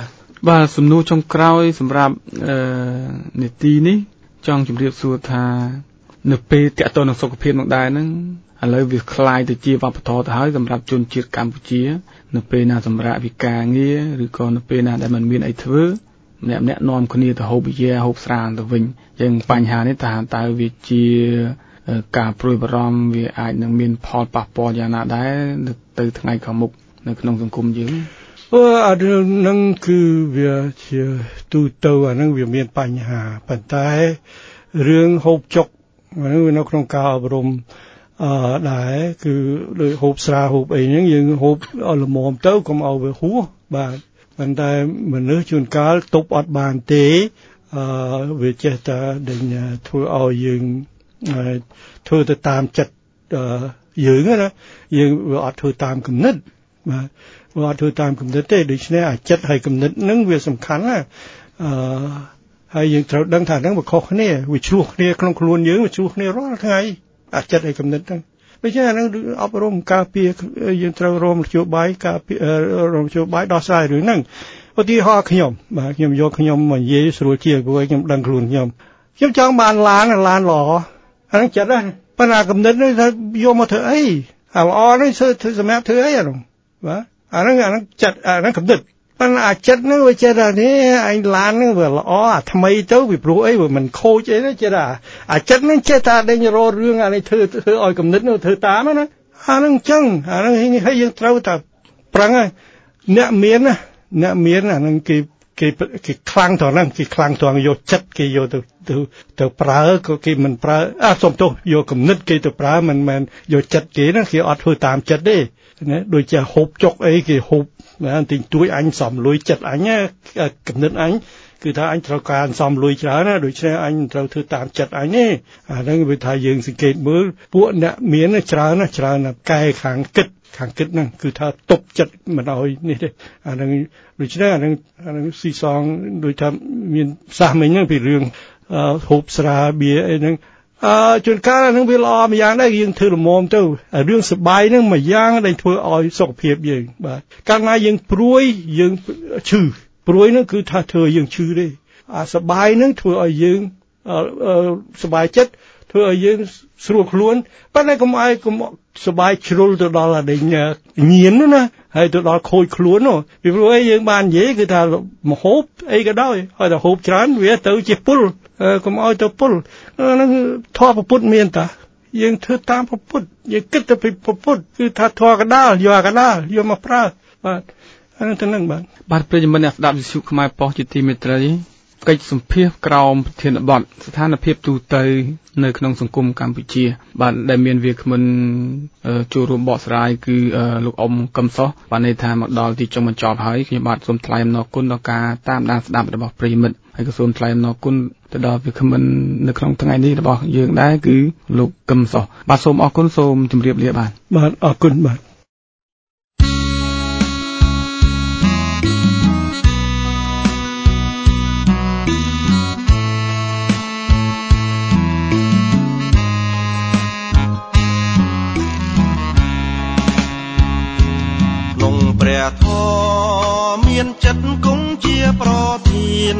បាទសំណួរចុងក្រោយសម្រាប់អឺនីតិនេះចង់ជម្រាបសួរថានៅពេលតកតនឹងសុខភាពនឹងដែរហ្នឹងឥឡូវវាคล้ายទៅជាវប្បធម៌ទៅហើយសម្រាប់ជនជាតិកម្ពុជានៅពេលណាសម្រាប់វិការងារឬក៏នៅពេលណាដែលมันមានអីធ្វើម្នាក់ម្នាក់នាំគ្នាទៅហូបវិយាហូបស្រាទៅវិញអញ្ចឹងបញ្ហានេះតើតើវាជាការព្រួយបារម្ភវាអាចនឹងមានផលប៉ះពាល់យ៉ាងណាដែរទៅថ្ងៃខាងមុខនៅក្នុងសង្គមយើងអឺអានឹងគឺវាជាទូទៅអានឹងវាមានបញ្ហាប៉ុន្តែរឿងហូបចុកនៅក្នុងការអប់រំអឺដែរគឺដោយហូបស្រាហូបអីហ្នឹងយើងហូបឲ្យល្មមទៅកុំឲ្យវាហួសបាទប៉ុន្តែមនុស្សជួនកាលទប់អត់បានទេអឺវាចេះតែដេញធ្វើឲ្យយើងធ្វើទៅតាមចិត្តយើងណាយើងវាអត់ធ្វើតាមគំនិតបាទវាអត់ធ្វើតាមគំនិតទេដូច្នេះអាចិត្តហើយគំនិតហ្នឹងវាសំខាន់ណាអឺហើយយើងត្រូវដឹងថាហ្នឹងវាខុសគ្នាវាឆ្លោះគ្នាក្នុងខ្លួនយើងវាឆ្លោះគ្នារាល់ថ្ងៃអាចិត្តហើយគំនិតហ្នឹងដូច្នេះអាហ្នឹងអប់រំការពារយើងត្រូវរំលយោបាយការពាររំលយោបាយដោះស្រាយរឿងហ្នឹងឧទាហរណ៍ខ្ញុំបាទខ្ញុំយកខ្ញុំមកនិយាយស្រួលជាព្រោះខ្ញុំដឹងខ្លួនខ្ញុំខ្ញុំចង់បានឡានឡានល្អអាហ្នឹងចិត្តហ្នឹងប៉ុន្តែគំនិតនេះថាយកមកធ្វើអីអាល្អនេះធ្វើសម្រាប់ធ្វើអីអានោះបាទអាហ្នឹងអាហ្នឹងចិត្តអាហ្នឹងគំនិតប៉ុន្តែអាចិត្តហ្នឹងវាចេះថានេះឯងឡានហ្នឹងវាល្អអាថ្មីទៅវាព្រោះអីវាមិនខូចអីណាចេះថាអាចិត្តហ្នឹងចេះថាដេញរករឿងអានេះធ្វើធ្វើឲ្យគំនិតនោះធ្វើតាមណាអាហ្នឹងអញ្ចឹងអាហ្នឹងហើយយើងត្រូវតែប្រឹងអ្នកមានណាអ្នកមានអាហ្នឹងគេគេគេខ្លាំងត្រង់ហ្នឹងគេខ្លាំងត្រង់យកចិត្តគេយកទៅទៅទៅប្រើក៏គេមិនប្រើអះសុំទោសយកគំនិតគេទៅប្រើមិនមែនយកចិត្តគេណាគេអត់ធ្វើតាមចិត្តទេណាដូចជាហូបចុកអីគេហូបណាទិញទួយអញសំលុយចិត្តអញគំនិតអញគឺថាអញត្រូវការសំលុយច្រើនណាដូច្នេះអញត្រូវធ្វើតាមចិត្តអញទេអាហ្នឹងវាថាយើងសង្កេតមើលពួកអ្នកមានច្រើនណាច្រើនណាកែខាងគិតខាងគិតហ្នឹងគឺថាទប់ចិត្តមិនឲ្យនេះទេអាហ្នឹងដូច្នេះអាហ្នឹងអាហ្នឹងស៊ីសងដូចថាមានសាសមិញហ្នឹងពីរឿងហូបស្រាបៀអីហ្នឹងអឺជួនកាលអាហ្នឹងវាល្អមួយយ៉ាងដែរយើងធ្វើល្មមទៅរឿងសបាយហ្នឹងមួយយ៉ាងដែលធ្វើឲ្យសុខភាពយើងបាទកាលណាយើងព្រួយយើងឈឺព្រួយហ្នឹងគឺថាធ្វើយើងឈឺទេអាសបាយហ្នឹងធ្វើឲ្យយើងសបាយចិត្តធ្វើឲ្យយើងស្រួលខ្លួនប៉ុន្តែកុំឲ្យកុំសបាយជ្រុលទៅដល់អាញញៀនណាហើយទៅដល់ខូចខ្លួននោះពីព្រោះអីយើងបាននិយាយគឺថាមហូបអីក៏ដោយហើយតែហូបច្រើនវាទៅជាពុលកុំឲ្យទៅពុលហ្នឹងធម៌ពុទ្ធមានតាយើងធ្វើតាមពុទ្ធយើងគិតទៅពីពុទ្ធគឺថាធម៌កដាលយកកដាលយកមកប្រើបាទអានោះទៅនឹងបាទបាទប្រិយមិត្តអ្នកស្ដាប់វិទ្យុខ្មែរប៉ុស្តិ៍ជាទីមេត្រីកិច្ចសម្ភាសក្រោមប្រធានបទស្ថានភាពទូទៅនៅក្នុងសង្គមកម្ពុជាបាទដែលមានវាគ្មិនចូលរួមបកស្រាយគឺលោកអ៊ំកឹមសុខបានន័យថាមកដល់ទីចុងបញ្ចប់ហើយខ្ញុំបាទសូមថ្លែងអំណរគុណដល់ការតាមដានស្ដាប់របស់ប្រិយមិត្តហើយក៏សូមថ្លែងអំណរគុណទៅដល់វាគ្មិននៅក្នុងថ្ងៃនេះរបស់យើងដែរគឺលោកកឹមសុខបាទសូមអរគុណសូមជម្រាបលាបាទបាទអរគុណបាទព្រះធម៌មានចិត្តគង់ជាប្រធាន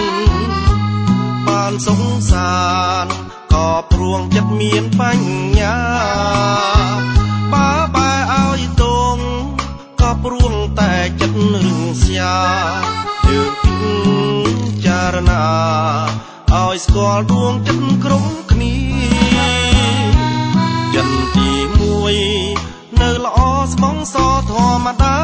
បានសង្សារក៏ព្រួងចិត្តមានបញ្ញាបើបែឲ្យទងក៏ព្រួងតែចិត្តរឹងស្យាយើងពិចារណាឲ្យស្គាល់ដួងចិត្តគ្រប់គ្នាចិត្តទីមួយនៅល្អស្មងសធម្មតា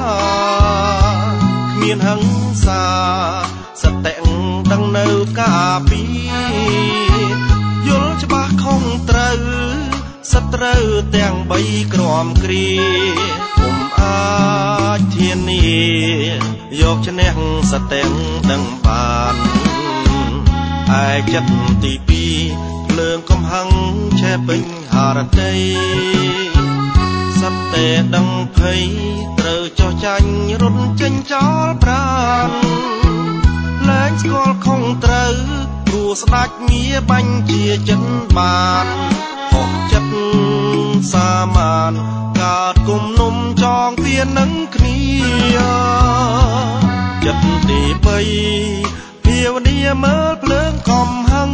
គ្មានហិង្សាសតិដឹងនៅការពីយល់ច្បាស់ខុសត្រូវសត្រូវទាំងបីក្រំគ្រាពុំអាចធានាយកឈ្នះសតិដឹងបានឯចិត្តទីពីរភ្លើងកំហឹងឆេះពេញហរតីសត្វតែដឹងភ័យត្រូវចោះចាញ់រត់ចេញចោលប្រាណលែងស្គាល់ខុសត្រូវព្រោះស្ដាច់ងារបាញ់ជាចិត្តបានខុសចិត្តសាមានកើតគុំនុំចងពៀននឹងគ្នាចិត្តទីភាវនាមើលភ្លើងកំហឹង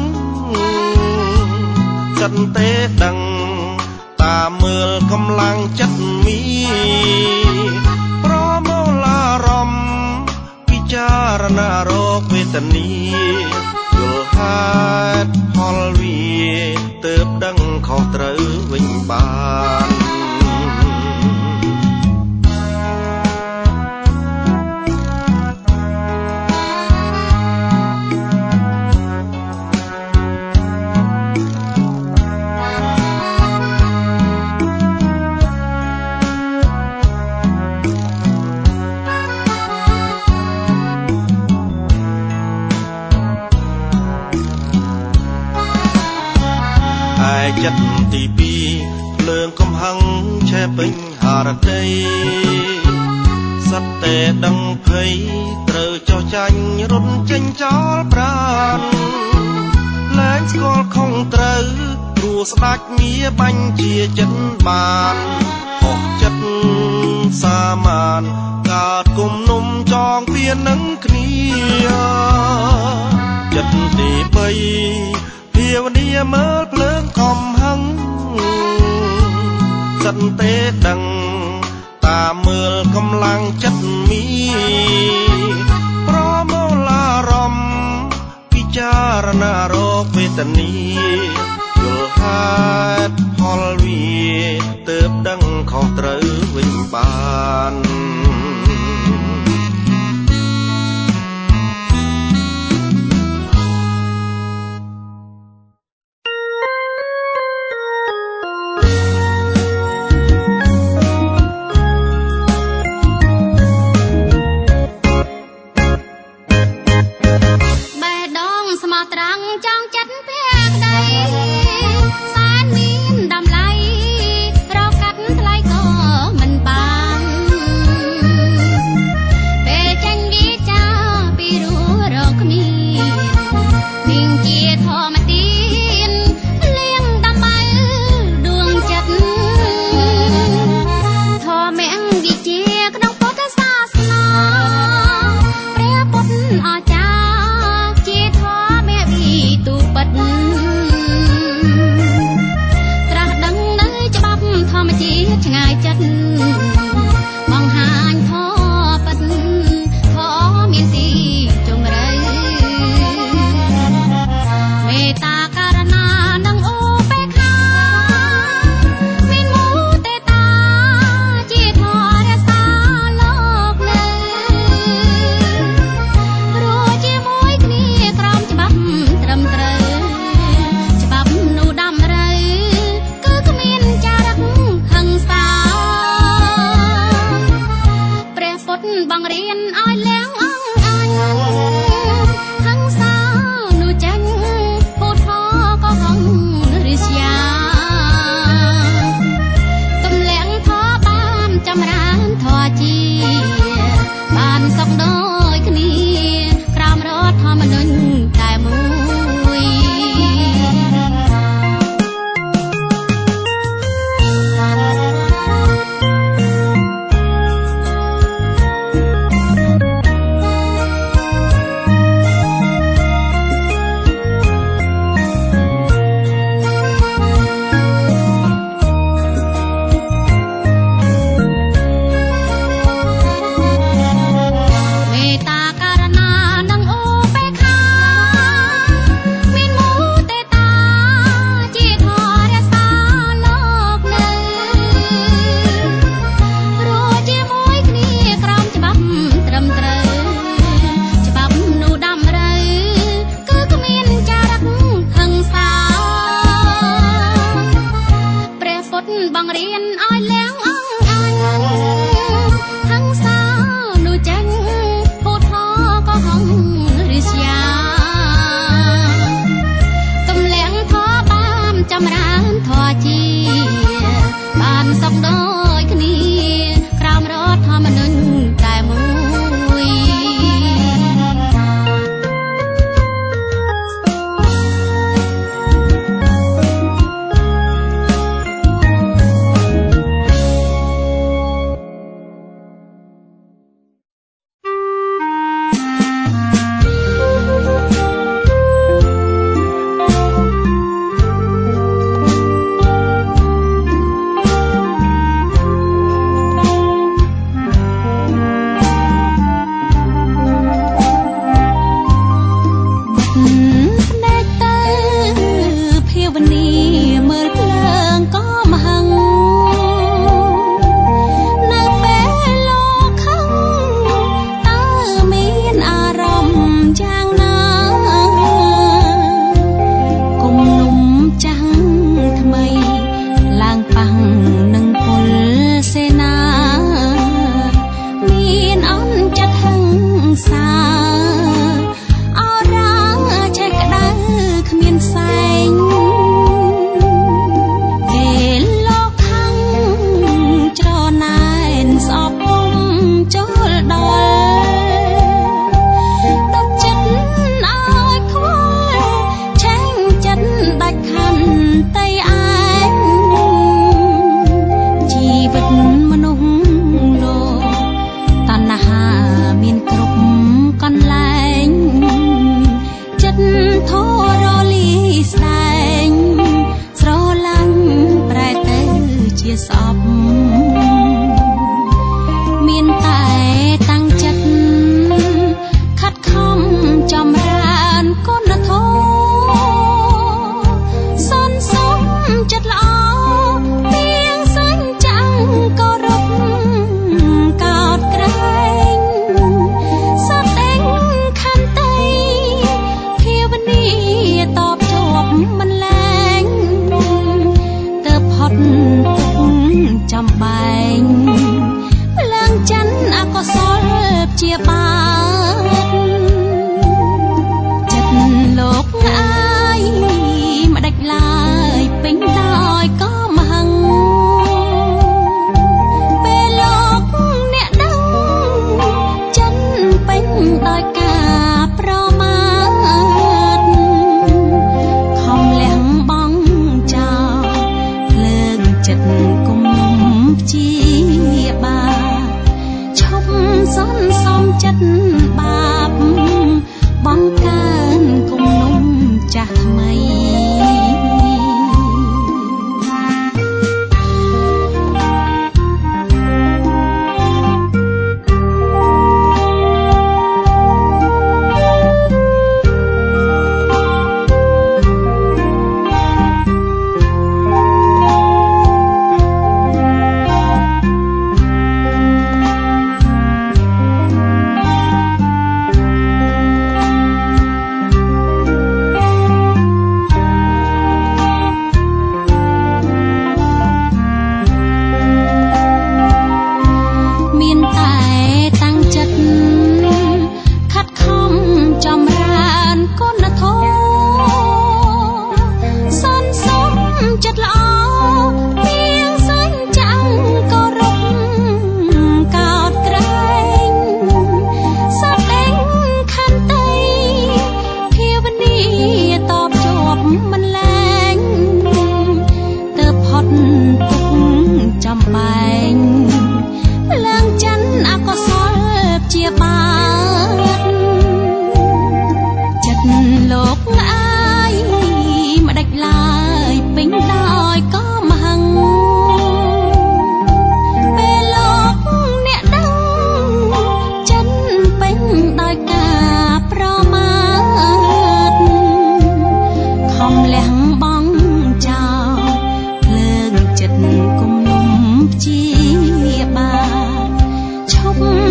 ចិនទេដឹងតាមមើលកម្លាំងចិត្តមីប្រមូលអារម្មណ៍ពិចារណារកវេទនាយល់ហេតុផលវាទើបដឹងខុសត្រូវវិញបានចិត្តទីពីរភ្លើងកំហឹងឆេះពេញហារតីសត្វតែដឹងភ័យត្រូវចោះចាញ់រត់ចេញចោលប្រាណលែងស្គាល់ខុសត្រូវព្រោះស្ដាច់ងារបាញ់ជាចិត្តបានហោះចិត្តសាមានកើតគុំនុំចងពៀននឹងគ្នាចិត្តទីបីភាវនាមើលភ្លើងកំហឹងចិនទេដឹងតាមមើលកម្លាំងចិត្តមីប្រមូលអារម្មណ៍ពិចារណារកវេទនាយល់ហេតុផលវាទើបដឹងខុសត្រូវវិញបាន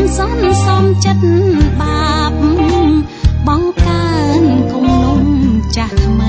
សន្សំចិត្តបាបបង្កើនគំនុំចាស់ថ្មី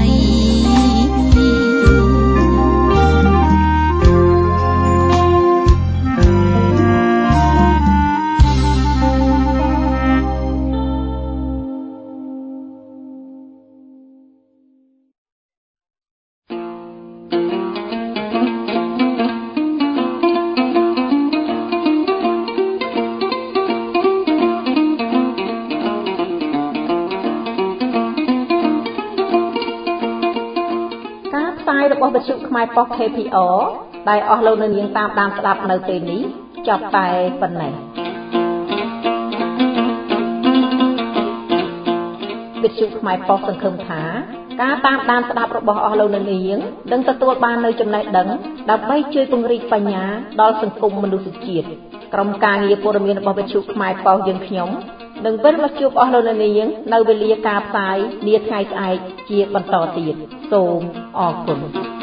របស់វិទ្យុខ្មែរប៉ុស ខេ ភី អរ ដែលអស់លោកនៅនាងតាមដានស្ដាប់នៅពេលនេះចប់តែប៉ុណ្ណេះវិទ្យុខ្មែរប៉ុសសង្ឃឹមថាការតាមដានស្ដាប់របស់អស់លោកនៅនាងនឹងទទួលបាននូវចំណេះដឹងដើម្បីជួយពង្រីកបញ្ញាដល់សង្គមមនុស្សជាតិក្រុមការងារព័ត៌មានរបស់វិទ្យុខ្មែរប៉ុសយើងខ្ញុំនឹងវិលមកជួបអស់លោកនៅនាងនៅវេលាការផ្សាយនាថ្ងៃស្អែកជាបន្តទៀតសូមអរគុណ